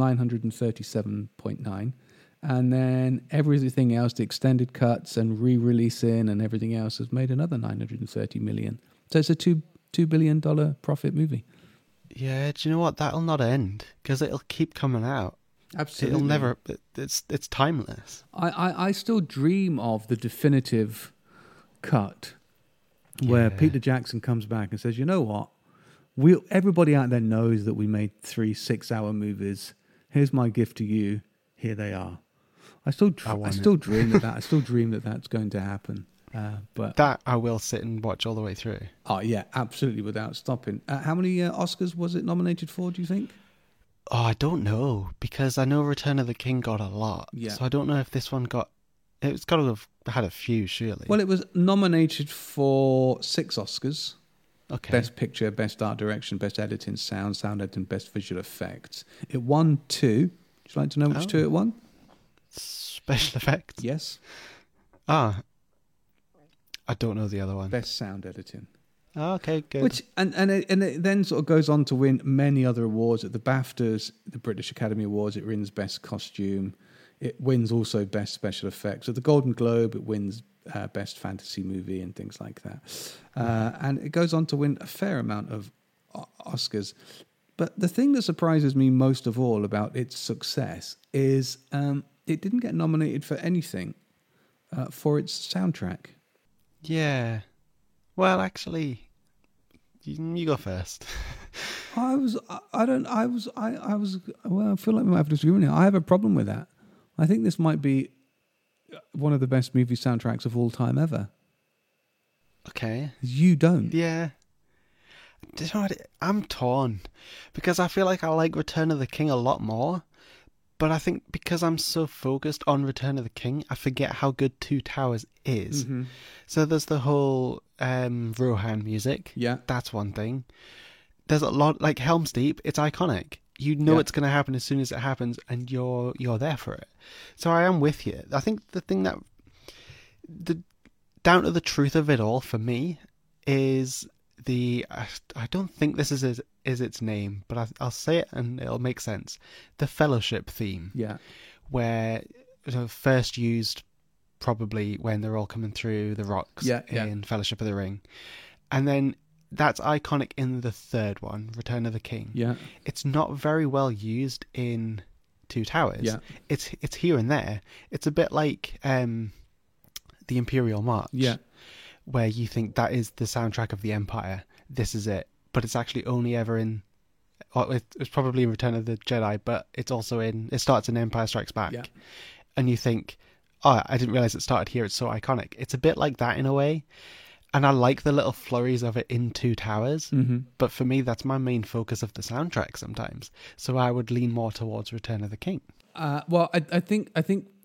[SPEAKER 2] 937.9, and then everything else, the extended cuts and re-releasing and everything else, has made another 930 million. So it's a $2 billion profit movie.
[SPEAKER 3] Yeah, do you know what? That'll not end because it'll keep coming out.
[SPEAKER 2] Absolutely,
[SPEAKER 3] It'll never. It's timeless.
[SPEAKER 2] I still dream of the definitive cut where
[SPEAKER 3] Yeah.
[SPEAKER 2] Peter Jackson comes back and says, "You know what? Everybody out there knows that we made 3 6-hour movies. Here's my gift to you. Here they are." I still dream that I still dream that that's going to happen. But
[SPEAKER 3] That I will sit and watch all the way through.
[SPEAKER 2] oh yeah, absolutely, without stopping. How many Oscars was it nominated for? Do you think?
[SPEAKER 3] Oh, I don't know because I know Return of the King got a lot.
[SPEAKER 2] Yeah.
[SPEAKER 3] So I don't know if this one got. It's got to have had a few, surely.
[SPEAKER 2] Well, it was nominated for 6 Oscars.
[SPEAKER 3] okay.
[SPEAKER 2] Best Picture, Best Art Direction, Best Editing, Sound Editing, Best Visual Effects. It won 2. Would you like to know which 2 it won?
[SPEAKER 3] Special effects.
[SPEAKER 2] Yes.
[SPEAKER 3] Ah, I don't know the other one.
[SPEAKER 2] Best Sound Editing.
[SPEAKER 3] Oh, okay, good.
[SPEAKER 2] Which and it then sort of goes on to win many other awards at the BAFTAs, the British Academy Awards. It wins Best Costume. It wins also Best Special Effects. At the Golden Globe, it wins Best Fantasy Movie and things like that. And it goes on to win a fair amount of Oscars. But the thing that surprises me most of all about its success is it didn't get nominated for anything for its soundtrack.
[SPEAKER 3] Yeah. Well, actually, you go first.
[SPEAKER 2] I feel like we might have to disagree now. I have a problem with that. I think this might be one of the best movie soundtracks of all time ever.
[SPEAKER 3] Okay.
[SPEAKER 2] You don't.
[SPEAKER 3] Yeah. Do you know what? I'm torn because I feel like I like Return of the King a lot more. But I think because I'm so focused on Return of the King, I forget how good Two Towers is.
[SPEAKER 2] Mm-hmm.
[SPEAKER 3] So there's the whole Rohan music.
[SPEAKER 2] Yeah.
[SPEAKER 3] That's one thing. There's a lot, like Helm's Deep, it's iconic. You know
[SPEAKER 2] Yeah.
[SPEAKER 3] it's going to happen as soon as it happens, and you're there for it. So I am with you. I think the thing that... down to the truth of it all, for me, is I don't think this is its name, but I'll say it and it'll make sense. The Fellowship theme.
[SPEAKER 2] Yeah.
[SPEAKER 3] Where it was first used probably when they're all coming through the rocks in Fellowship of the Ring. And then that's iconic in the third one, Return of the King.
[SPEAKER 2] Yeah.
[SPEAKER 3] It's not very well used in Two Towers.
[SPEAKER 2] Yeah.
[SPEAKER 3] It's here and there. It's a bit like the Imperial March.
[SPEAKER 2] Yeah.
[SPEAKER 3] Where you think that is the soundtrack of the Empire. This is it. But it's actually only ever in... Well, it's probably in Return of the Jedi, but it's also in... It starts in Empire Strikes Back.
[SPEAKER 2] Yeah.
[SPEAKER 3] And you think, oh, I didn't realise it started here. It's so iconic. It's a bit like that in a way. And I like the little flurries of it in Two Towers.
[SPEAKER 2] Mm-hmm.
[SPEAKER 3] But for me, that's my main focus of the soundtrack sometimes. So I would lean more towards Return of the King.
[SPEAKER 2] Well, I think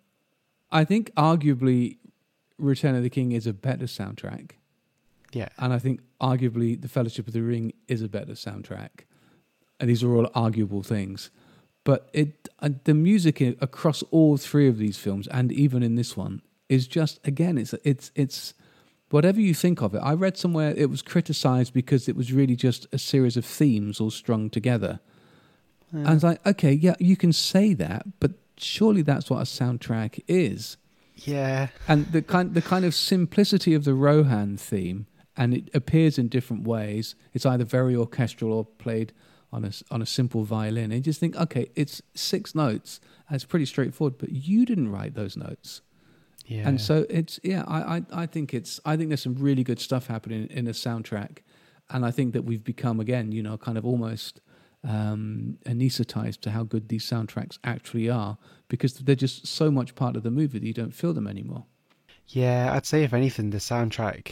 [SPEAKER 2] arguably Return of the King is a better soundtrack.
[SPEAKER 3] Yeah.
[SPEAKER 2] And I think arguably The Fellowship of the Ring is a better soundtrack. And these are all arguable things. But the music across all 3 of these films, and even in this one, is just, again, it's whatever you think of it. I read somewhere it was criticized because it was really just a series of themes all strung together. And I was like, okay, yeah, you can say that, but surely that's what a soundtrack is.
[SPEAKER 3] Yeah.
[SPEAKER 2] And the kind of simplicity of the Rohan theme, and it appears in different ways. It's either very orchestral or played on a simple violin. And you just think, okay, it's 6 notes. And it's pretty straightforward, but you didn't write those notes.
[SPEAKER 3] Yeah.
[SPEAKER 2] And so it's I think there's some really good stuff happening in a soundtrack, and I think that we've become, again, kind of almost anesthetized to how good these soundtracks actually are, because they're just so much part of the movie that you don't feel them anymore.
[SPEAKER 3] Yeah, I'd say if anything, the soundtrack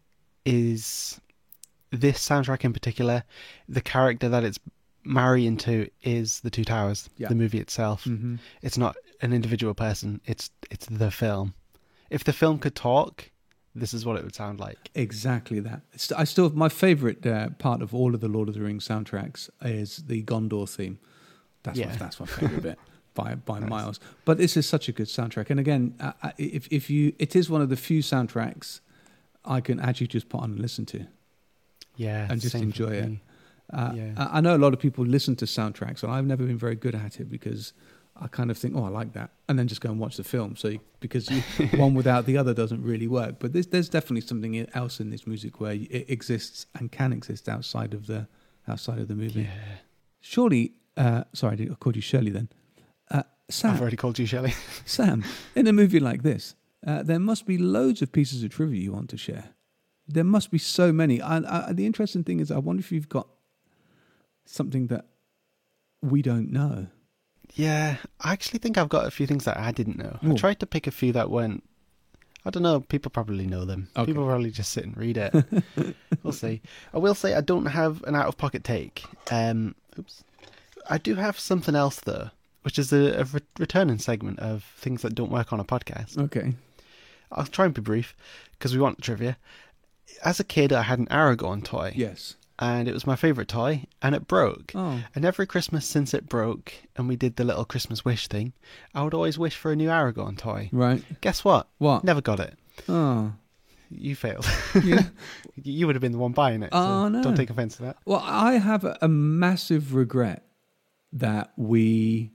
[SPEAKER 3] is, this soundtrack in particular, the character that it's marrying to is the Two Towers,
[SPEAKER 2] Yeah.
[SPEAKER 3] the movie itself.
[SPEAKER 2] Mm-hmm.
[SPEAKER 3] It's not an individual person, it's the film. If the film could talk, this is what it would sound like.
[SPEAKER 2] Exactly that. My favorite part of all of the Lord of the Rings soundtracks is the Gondor theme. That's my favorite bit by miles. But this is such a good soundtrack. And again, it is one of the few soundtracks I can actually just put on and listen to.
[SPEAKER 3] Yeah,
[SPEAKER 2] And just
[SPEAKER 3] same
[SPEAKER 2] enjoy
[SPEAKER 3] for
[SPEAKER 2] it.
[SPEAKER 3] me.
[SPEAKER 2] I know a lot of people listen to soundtracks, and I've never been very good at it because I kind of think, oh, I like that, and then just go and watch the film. So because one without the other doesn't really work. But there's definitely something else in this music where it exists and can exist outside of the movie.
[SPEAKER 3] Yeah.
[SPEAKER 2] Surely, sorry, I called you Shirley then. Sam,
[SPEAKER 3] I've already called you Shelley.
[SPEAKER 2] Sam, in a movie like this, there must be loads of pieces of trivia you want to share. There must be so many. The interesting thing is, I wonder if you've got something that we don't know.
[SPEAKER 3] Yeah, I actually think I've got a few things that I didn't know.
[SPEAKER 2] Ooh.
[SPEAKER 3] I tried to pick a few that weren't, I don't know, people probably know them.
[SPEAKER 2] Okay.
[SPEAKER 3] People probably just sit and read it. We'll see. I will say I don't have an out-of-pocket take. Oops. I do have something else, though, which is a returning segment of things that don't work on a podcast.
[SPEAKER 2] Okay.
[SPEAKER 3] I'll try and be brief, because we want the trivia. As a kid, I had an Aragorn toy.
[SPEAKER 2] Yes.
[SPEAKER 3] And it was my favourite toy, and it broke.
[SPEAKER 2] Oh.
[SPEAKER 3] And every Christmas since it broke, and we did the little Christmas wish thing, I would always wish for a new Aragorn toy.
[SPEAKER 2] Right.
[SPEAKER 3] Guess what?
[SPEAKER 2] What?
[SPEAKER 3] Never got it.
[SPEAKER 2] Oh.
[SPEAKER 3] You failed.
[SPEAKER 2] Yeah.
[SPEAKER 3] You would have been the one buying it. So
[SPEAKER 2] Oh, no.
[SPEAKER 3] Don't take offence to that.
[SPEAKER 2] Well, I have a massive regret that we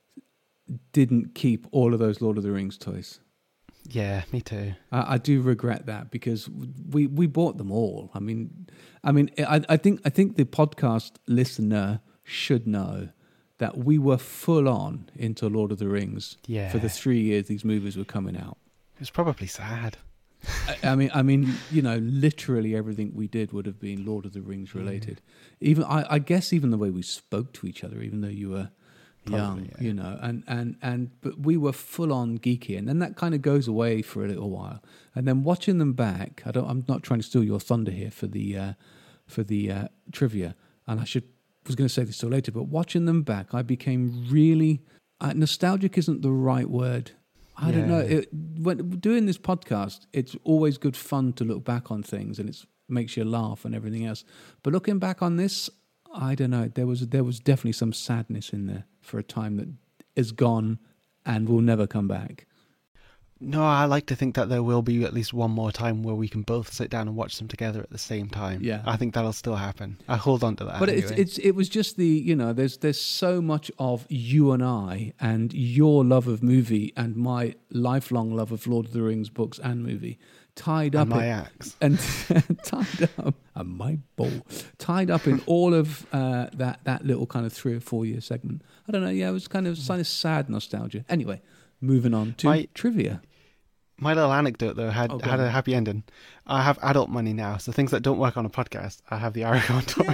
[SPEAKER 2] didn't keep all of those Lord of the Rings toys.
[SPEAKER 3] Yeah, me too.
[SPEAKER 2] I do regret that because we bought them all. I mean, I think the podcast listener should know that we were full on into Lord of the Rings for the 3 years these movies were coming out.
[SPEAKER 3] It was probably sad.
[SPEAKER 2] I mean, you know, literally everything we did would have been Lord of the Rings related. Even I guess even the way we spoke to each other, even though you were young,
[SPEAKER 3] Probably, yeah.
[SPEAKER 2] you know, but we were full on geeky, and then that kind of goes away for a little while, and then watching them back. I'm not trying to steal your thunder here for the trivia, and was going to say this till later, but watching them back, I became really nostalgic. Isn't the right word. I don't know. When doing this podcast, it's always good fun to look back on things, and it makes you laugh and everything else. But looking back on this, I don't know. There was definitely some sadness in there for a time that is gone and will never come back.
[SPEAKER 3] No, I like to think that there will be at least one more time where we can both sit down and watch them together at the same time.
[SPEAKER 2] Yeah.
[SPEAKER 3] I think that'll still happen. I hold on to that.
[SPEAKER 2] But
[SPEAKER 3] anyway.
[SPEAKER 2] it was just there's so much of you and I and your love of movie and my lifelong love of Lord of the Rings books and movie tied up
[SPEAKER 3] And my
[SPEAKER 2] in,
[SPEAKER 3] axe.
[SPEAKER 2] and tied up and my bowl tied up in all of that little kind of 3 or 4 year segment. I don't know. Yeah, it was kind of sad nostalgia. Anyway, moving on to trivia.
[SPEAKER 3] My little anecdote, though, had
[SPEAKER 2] go on.
[SPEAKER 3] a happy ending. I have adult money now, so things that don't work on a podcast, I have the Aragorn toy.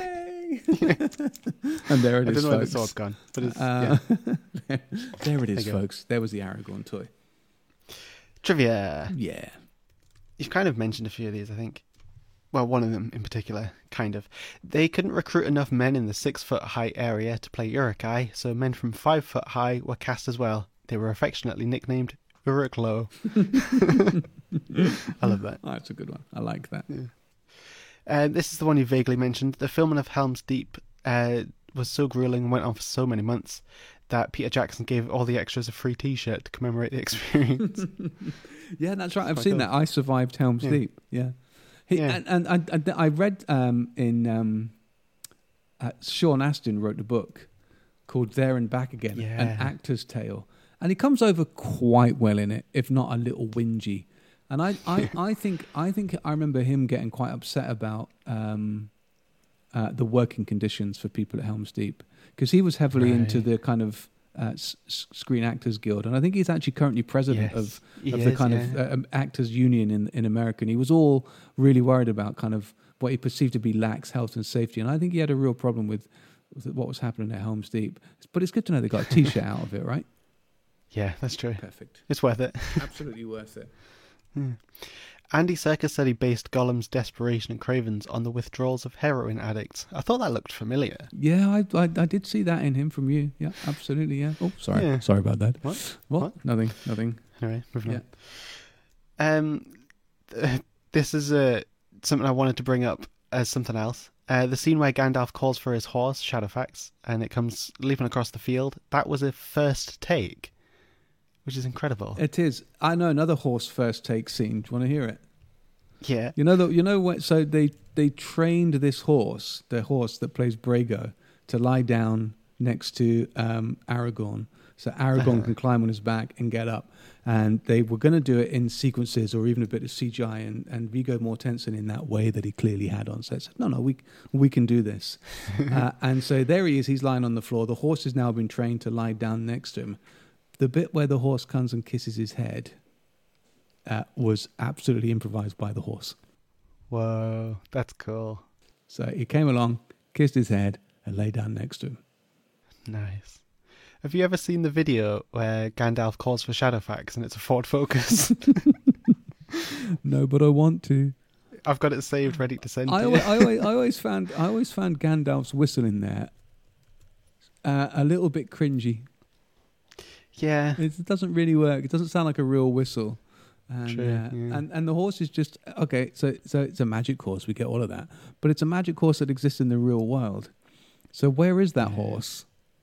[SPEAKER 2] Yay! And there it
[SPEAKER 3] I
[SPEAKER 2] is,
[SPEAKER 3] don't know where the
[SPEAKER 2] folks.
[SPEAKER 3] sword's gone, but it's,
[SPEAKER 2] There it is,
[SPEAKER 3] There you go.
[SPEAKER 2] folks. There was the Aragorn toy.
[SPEAKER 3] Trivia.
[SPEAKER 2] Yeah.
[SPEAKER 3] You've kind of mentioned a few of these, I think. Well, one of them in particular, kind of. They couldn't recruit enough men in the 6-foot high area to play Uruk-hai, so men from 5 foot high were cast as well. They were affectionately nicknamed Uruk-lo. I love that.
[SPEAKER 2] Oh, that's a good one. I like that.
[SPEAKER 3] This is the one you vaguely mentioned. The filming of Helm's Deep was so grueling and went on for so many months that Peter Jackson gave all the extras a free T-shirt to commemorate the experience.
[SPEAKER 2] Yeah, that's right. I've
[SPEAKER 3] quite
[SPEAKER 2] seen
[SPEAKER 3] cool.
[SPEAKER 2] that. I survived Helm's
[SPEAKER 3] Yeah.
[SPEAKER 2] Deep. Yeah.
[SPEAKER 3] Yeah.
[SPEAKER 2] And I read in Sean Astin wrote a book called There and Back Again,
[SPEAKER 3] Yeah.
[SPEAKER 2] An Actor's Tale. And he comes over quite well in it, if not a little whingy. And I think I remember him getting quite upset about the working conditions for people at Helm's Deep, because he was heavily into the kind of Screen Actors Guild, and I think he's actually currently president
[SPEAKER 3] Yes,
[SPEAKER 2] of
[SPEAKER 3] he
[SPEAKER 2] the
[SPEAKER 3] is,
[SPEAKER 2] kind
[SPEAKER 3] yeah.
[SPEAKER 2] of Actors Union in America. And he was all really worried about kind of what he perceived to be lax health and safety, and I think he had a real problem with what was happening at Helm's Deep. But it's good to know they got a T-shirt out of it, right?
[SPEAKER 3] Yeah, that's true.
[SPEAKER 2] Perfect.
[SPEAKER 3] It's worth it.
[SPEAKER 2] Absolutely worth it.
[SPEAKER 3] Andy Serkis said he based Gollum's desperation and cravens on the withdrawals of heroin addicts. I thought that looked familiar.
[SPEAKER 2] Yeah, I did see that in him from you. Yeah, absolutely. Yeah. Oh, sorry.
[SPEAKER 3] Yeah.
[SPEAKER 2] Sorry about that.
[SPEAKER 3] What?
[SPEAKER 2] Nothing.
[SPEAKER 3] Anyway, moving
[SPEAKER 2] Yeah.
[SPEAKER 3] on. This is something I wanted to bring up as something else. The scene where Gandalf calls for his horse, Shadowfax, and it comes leaping across the field, that was a first take, which is incredible.
[SPEAKER 2] It is. I know another horse first take scene. Do you want to hear it?
[SPEAKER 3] Yeah.
[SPEAKER 2] So they trained this horse, the horse that plays Brago, to lie down next to Aragorn, so Aragorn can climb on his back and get up. And they were going to do it in sequences or even a bit of CGI, and Viggo Mortensen in that way that he clearly had on. So I said, no, we can do this. And so there he is. He's lying on the floor. The horse has now been trained to lie down next to him. The bit where the horse comes and kisses his head was absolutely improvised by the horse.
[SPEAKER 3] Whoa, that's cool.
[SPEAKER 2] So he came along, kissed his head, and lay down next to him.
[SPEAKER 3] Nice. Have you ever seen the video where Gandalf calls for Shadowfax and it's a Ford Focus?
[SPEAKER 2] No, but I want to.
[SPEAKER 3] I've got it saved, ready to send
[SPEAKER 2] I
[SPEAKER 3] to you.
[SPEAKER 2] always found Gandalf's whistle in there a little bit cringy.
[SPEAKER 3] Yeah.
[SPEAKER 2] It doesn't really work. It doesn't sound like a real whistle. And,
[SPEAKER 3] True, yeah.
[SPEAKER 2] and the horse is just okay. So it's a magic horse. We get all of that, but it's a magic horse that exists in the real world. So where is that horse?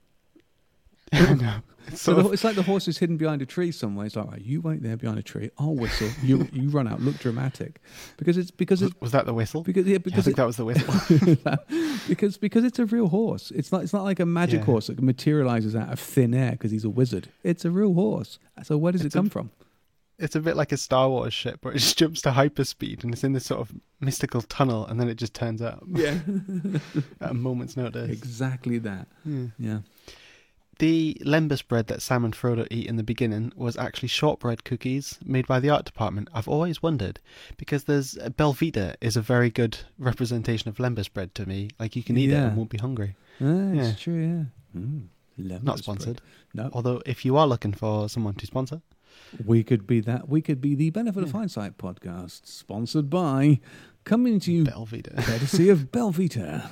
[SPEAKER 3] No.
[SPEAKER 2] It's like the horse is hidden behind a tree somewhere. It's like, right, you wait there behind a tree. I'll whistle. You run out. Look dramatic, because it's
[SPEAKER 3] was that the whistle?
[SPEAKER 2] because
[SPEAKER 3] I think that was the whistle.
[SPEAKER 2] because it's a real horse. It's not like a magic horse that materializes out of thin air because he's a wizard. It's a real horse. So where does it come from?
[SPEAKER 3] It's a bit like a Star Wars ship where it just jumps to hyperspeed and it's in this sort of mystical tunnel and then it just turns up.
[SPEAKER 2] Yeah,
[SPEAKER 3] at a moment's notice.
[SPEAKER 2] exactly that. Yeah.
[SPEAKER 3] The lembas bread that Sam and Frodo eat in the beginning was actually shortbread cookies made by the art department. I've always wondered, because Belvita is a very good representation of lembas bread to me. Like, you can eat it and won't be hungry.
[SPEAKER 2] It's true, yeah.
[SPEAKER 3] Not sponsored.
[SPEAKER 2] No.
[SPEAKER 3] Although, if you are looking for someone to sponsor,
[SPEAKER 2] we could be that. We could be the Benefit of Hindsight podcast, sponsored by, coming to you
[SPEAKER 3] Belvita.
[SPEAKER 2] courtesy of Belvita.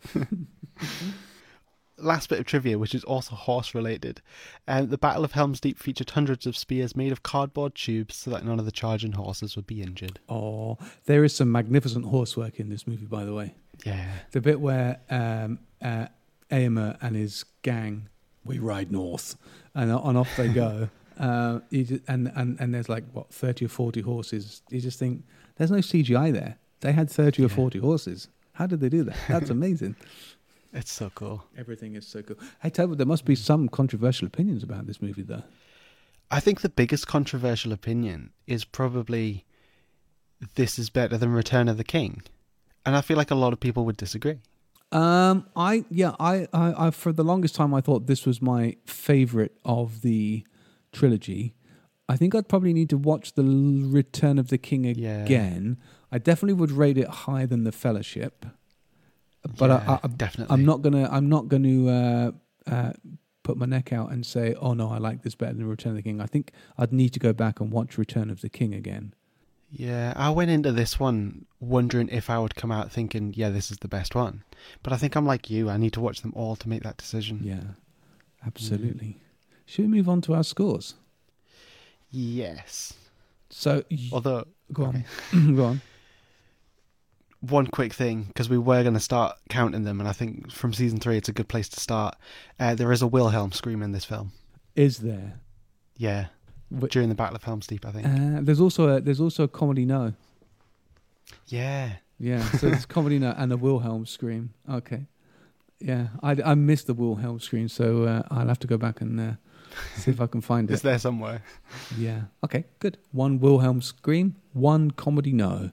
[SPEAKER 3] Last bit of trivia, which is also horse related. The Battle of Helm's Deep featured hundreds of spears made of cardboard tubes so that none of the charging horses would be injured.
[SPEAKER 2] Oh, there is some magnificent horsework in this movie, by the way.
[SPEAKER 3] Yeah.
[SPEAKER 2] The bit where Éomer and his gang, we ride north, and off they go. And there's like, 30 or 40 horses. You just think, there's no CGI there. They had 30 or 40 horses. How did they do that? That's amazing.
[SPEAKER 3] It's so cool.
[SPEAKER 2] Everything is so cool. Hey, Toby, there must be some controversial opinions about this movie, though.
[SPEAKER 3] I think the biggest controversial opinion is probably this is better than Return of the King. And I feel like a lot of people would disagree.
[SPEAKER 2] I for the longest time, I thought this was my favourite of the trilogy. I think I'd probably need to watch the Return of the King again. I definitely would rate it higher than the Fellowship. But
[SPEAKER 3] definitely.
[SPEAKER 2] I'm not gonna put my neck out and say, oh no, I like this better than Return of the King. I think I'd need to go back and watch Return of the King again.
[SPEAKER 3] Yeah, I went into this one wondering if I would come out thinking, yeah, this is the best one. But I think I'm like you. I need to watch them all to make that decision.
[SPEAKER 2] Yeah, absolutely. Should we move on to our scores?
[SPEAKER 3] Yes.
[SPEAKER 2] So,
[SPEAKER 3] although,
[SPEAKER 2] go on.
[SPEAKER 3] Okay.
[SPEAKER 2] Go on.
[SPEAKER 3] One quick thing, because we were going to start counting them, and I think from season 3 it's a good place to start. There is a Wilhelm scream in this film.
[SPEAKER 2] Is there?
[SPEAKER 3] Yeah, during the Battle of Helm's Deep, I think.
[SPEAKER 2] There's also a comedy no.
[SPEAKER 3] Yeah.
[SPEAKER 2] So there's comedy no and a Wilhelm scream. Okay. Yeah, I missed the Wilhelm scream, so I'll have to go back and see if I can find it.
[SPEAKER 3] It's there somewhere.
[SPEAKER 2] Yeah. Okay. Good. One Wilhelm scream. One comedy no.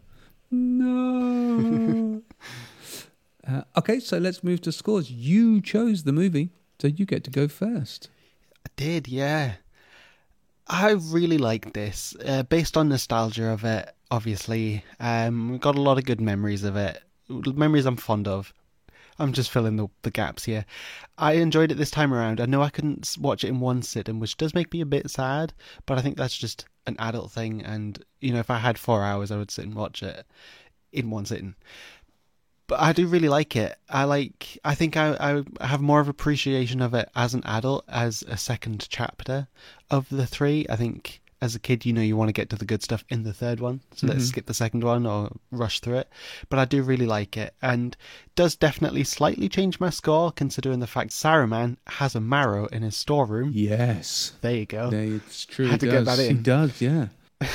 [SPEAKER 2] No. Okay, so let's move to scores. You chose the movie, so you get to go first.
[SPEAKER 3] I did, yeah. I really liked this. Based on nostalgia of it, obviously. Got a lot of good memories of it. Memories I'm fond of. I'm just filling the gaps here. I enjoyed it this time around. I know I couldn't watch it in one sitting, which does make me a bit sad, but I think that's just an adult thing. And, if I had 4 hours, I would sit and watch it in one sitting. But I do really like it. I think I have more of appreciation of it as an adult, as a second chapter of the three. I think as a kid, you want to get to the good stuff in the third one. So let's skip the second one or rush through it. But I do really like it, and does definitely slightly change my score considering the fact Saruman has a marrow in his storeroom.
[SPEAKER 2] Yes.
[SPEAKER 3] There you go.
[SPEAKER 2] It's true.
[SPEAKER 3] Had to get that in.
[SPEAKER 2] He does, yeah.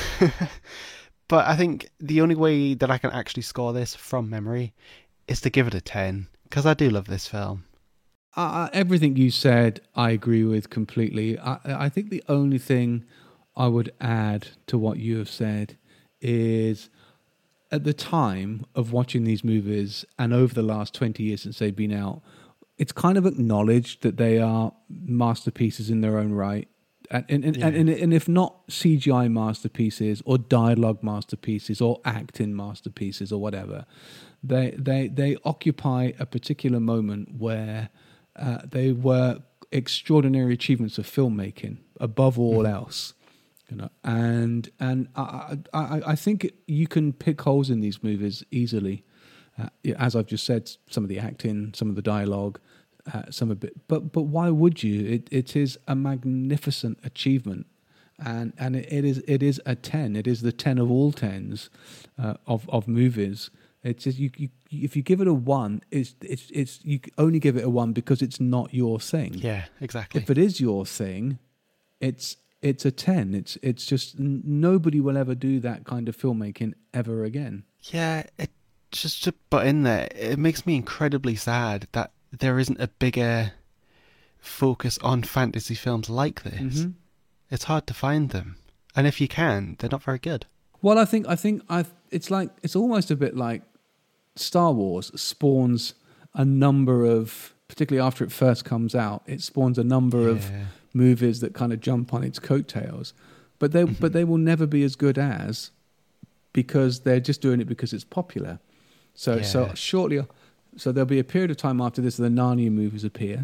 [SPEAKER 3] But I think the only way that I can actually score this from memory is to give it a 10, because I do love this film.
[SPEAKER 2] Everything you said, I agree with completely. I think the only thing I would add to what you have said is, at the time of watching these movies and over the last 20 years since they've been out, it's kind of acknowledged that they are masterpieces in their own right. And if not CGI masterpieces or dialogue masterpieces or acting masterpieces or whatever, they occupy a particular moment where they were extraordinary achievements of filmmaking above all else. And I think you can pick holes in these movies easily. As I've just said, some of the acting, some of the dialogue, some of it. But why would you? It is a magnificent achievement, and it is a 10. It is the 10 of all 10s of movies. It's just, if you give it a 1, it's you only give it a 1 because it's not your thing.
[SPEAKER 3] Yeah, exactly.
[SPEAKER 2] If it is your thing, it's a 10. It's just nobody will ever do that kind of filmmaking ever again.
[SPEAKER 3] Yeah, just to butt in there, it makes me incredibly sad that there isn't a bigger focus on fantasy films like this. Mm-hmm. It's hard to find them, and if you can, they're not very good.
[SPEAKER 2] Well, I think it's almost a bit like Star Wars spawns a number of, particularly after it first comes out, it spawns a number of movies that kind of jump on its coattails, but they will never be as good as, because they're just doing it because it's popular. So shortly. So there'll be a period of time after this, the Narnia movies appear.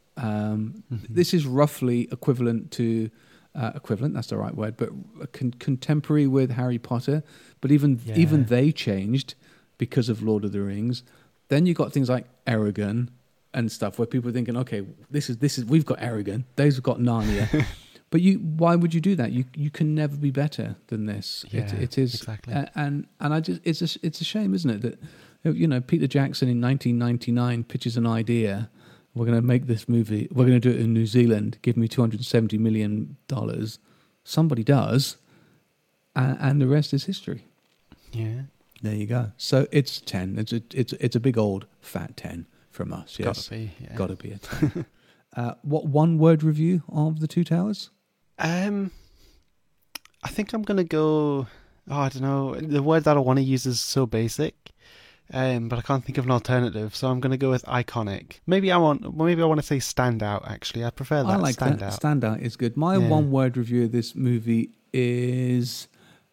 [SPEAKER 2] This is roughly equivalent to, that's the right word, but contemporary with Harry Potter. But even they changed because of Lord of the Rings. Then you got things like Eragon and stuff where people are thinking, okay, this is we've got Eragon, they've got Narnia. But why would you do that? You can never be better than this.
[SPEAKER 3] Yeah,
[SPEAKER 2] it is
[SPEAKER 3] exactly.
[SPEAKER 2] And I just it's a shame, isn't it, that Peter Jackson in 1999 pitches an idea. We're going to make this movie. We're going to do it in New Zealand. Give me $270 million. Somebody does, and the rest is history.
[SPEAKER 3] Yeah,
[SPEAKER 2] there you go. So it's 10. It's a big old fat 10 from us. Yes, gotta be a 10. What one word review of The Two Towers?
[SPEAKER 3] I think I'm going to go. I don't know. The word that I want to use is so basic. But I can't think of an alternative, so I'm going to go with iconic. Maybe I want to say standout. Actually, I prefer that.
[SPEAKER 2] I like
[SPEAKER 3] standout.
[SPEAKER 2] That. Standout is good. My one-word review of this movie is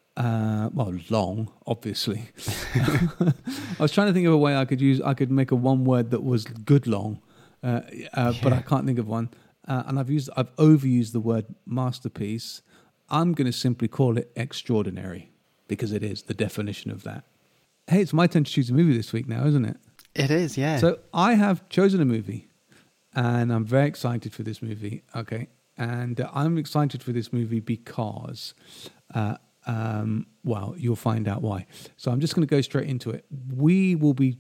[SPEAKER 2] long, obviously. I was trying to think of a way I could make a one word that was good long, but I can't think of one. And I've overused the word masterpiece. I'm going to simply call it extraordinary, because it is the definition of that. Hey, it's my turn to choose a movie this week now, isn't it?
[SPEAKER 3] It is, yeah.
[SPEAKER 2] So I have chosen a movie, and I'm very excited for this movie. Okay, and I'm excited for this movie because, you'll find out why. So I'm just going to go straight into it. We will be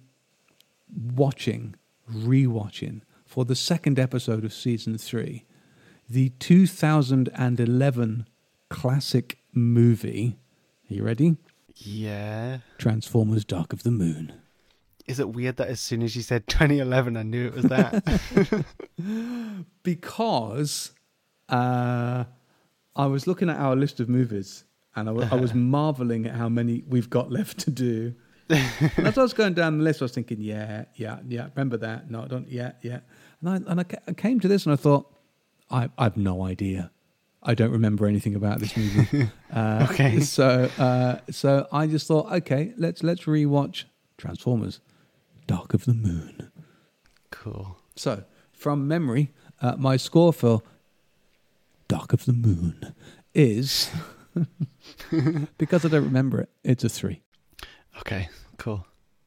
[SPEAKER 2] rewatching for the second episode of season 3, the 2011 classic movie. Are you ready?
[SPEAKER 3] Yeah.
[SPEAKER 2] Transformers: Dark of the Moon.
[SPEAKER 3] Is it weird that as soon as you said 2011, I knew it was that?
[SPEAKER 2] Because I was looking at our list of movies, and I was marveling at how many we've got left to do. And as I was going down the list, I was thinking, yeah, remember that? No, I don't, yeah. And I came to this and I thought, I have no idea. I don't remember anything about this movie.
[SPEAKER 3] Okay.
[SPEAKER 2] So I just thought, okay, let's rewatch Transformers: Dark of the Moon.
[SPEAKER 3] Cool.
[SPEAKER 2] So, from memory, my score for Dark of the Moon is, because I don't remember it, it's a 3.
[SPEAKER 3] Okay, cool.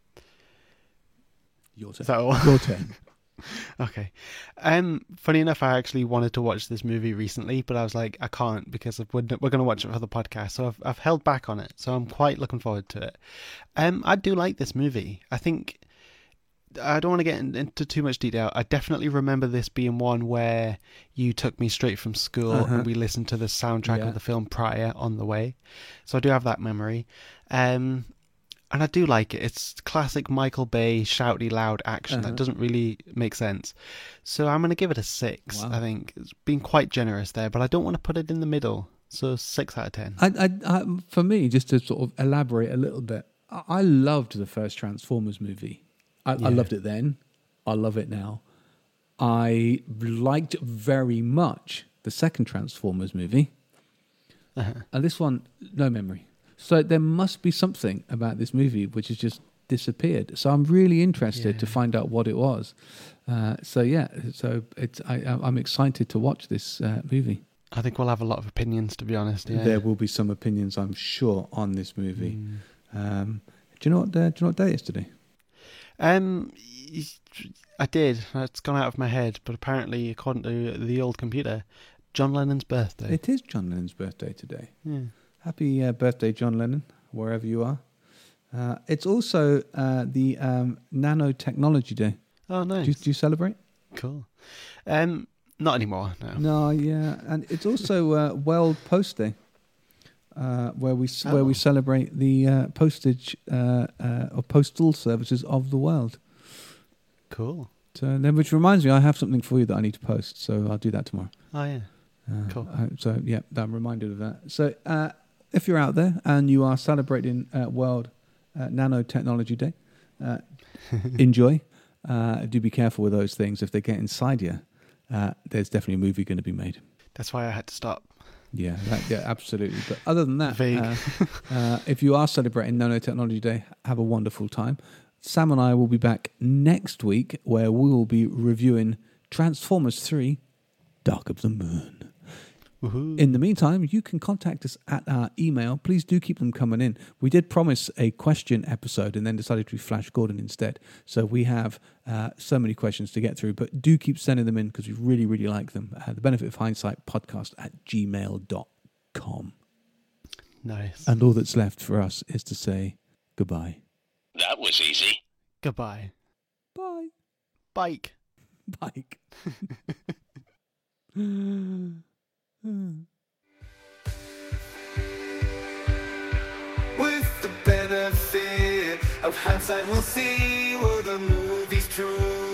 [SPEAKER 2] Your turn.
[SPEAKER 3] Is that all?
[SPEAKER 2] Your turn.
[SPEAKER 3] Okay. Funny enough, I actually wanted to watch this movie recently, but I was like, I can't because we're going to watch it for the podcast. So I've held back on it. So I'm quite looking forward to it. I do like this movie. I think I don't want to get into too much detail. I definitely remember this being one where you took me straight from school and we listened to the soundtrack of the film prior on the way. So I do have that memory. And I do like it. It's classic Michael Bay shouty loud action that doesn't really make sense. So I'm going to give it a 6.
[SPEAKER 2] Wow.
[SPEAKER 3] I think it's been quite generous there, but I don't want to put it in the middle. So 6 out of 10.
[SPEAKER 2] I, for me, just to sort of elaborate a little bit, I loved the first Transformers movie. I loved it then. I love it now. I liked very much the second Transformers movie. And this one, no memory. So there must be something about this movie which has just disappeared. So I'm really interested to find out what it was. So I'm excited to watch this movie.
[SPEAKER 3] I think we'll have a lot of opinions, to be honest. Yeah.
[SPEAKER 2] There will be some opinions, I'm sure, on this movie. Do you know what day it is today?
[SPEAKER 3] I did. It's gone out of my head, but apparently, according to the old computer, John Lennon's birthday.
[SPEAKER 2] It is John Lennon's birthday today.
[SPEAKER 3] Yeah.
[SPEAKER 2] Happy birthday, John Lennon, wherever you are. It's also the Nanotechnology Day.
[SPEAKER 3] Oh, nice.
[SPEAKER 2] Do you celebrate?
[SPEAKER 3] Cool. Not anymore, no.
[SPEAKER 2] No, yeah. And it's also World Post Day, where we celebrate the postage or postal services of the world.
[SPEAKER 3] Cool.
[SPEAKER 2] So then, which reminds me, I have something for you that I need to post, so I'll do that tomorrow.
[SPEAKER 3] Oh, yeah. Cool.
[SPEAKER 2] So, yeah, I'm reminded of that. So, if you're out there and you are celebrating World Nanotechnology Day, enjoy. Do be careful with those things. If they get inside you, there's definitely a movie going to be made.
[SPEAKER 3] That's why I had to stop.
[SPEAKER 2] Yeah, absolutely. But other than that,
[SPEAKER 3] Vague.
[SPEAKER 2] if you are celebrating Nanotechnology Day, have a wonderful time. Sam and I will be back next week where we will be reviewing Transformers 3, Dark of the Moon.
[SPEAKER 3] Woohoo.
[SPEAKER 2] In the meantime, you can contact us at our email. Please do keep them coming in. We did promise a question episode and then decided to do Flash Gordon instead. So we have so many questions to get through, but do keep sending them in because we really, really like them. The Benefit of Hindsight podcast at gmail.com.
[SPEAKER 3] Nice.
[SPEAKER 2] And all that's left for us is to say goodbye.
[SPEAKER 4] That was easy.
[SPEAKER 3] Goodbye.
[SPEAKER 2] Bye.
[SPEAKER 3] Bike.
[SPEAKER 2] Bike.
[SPEAKER 1] With the benefit of hindsight, we'll see were the movies true.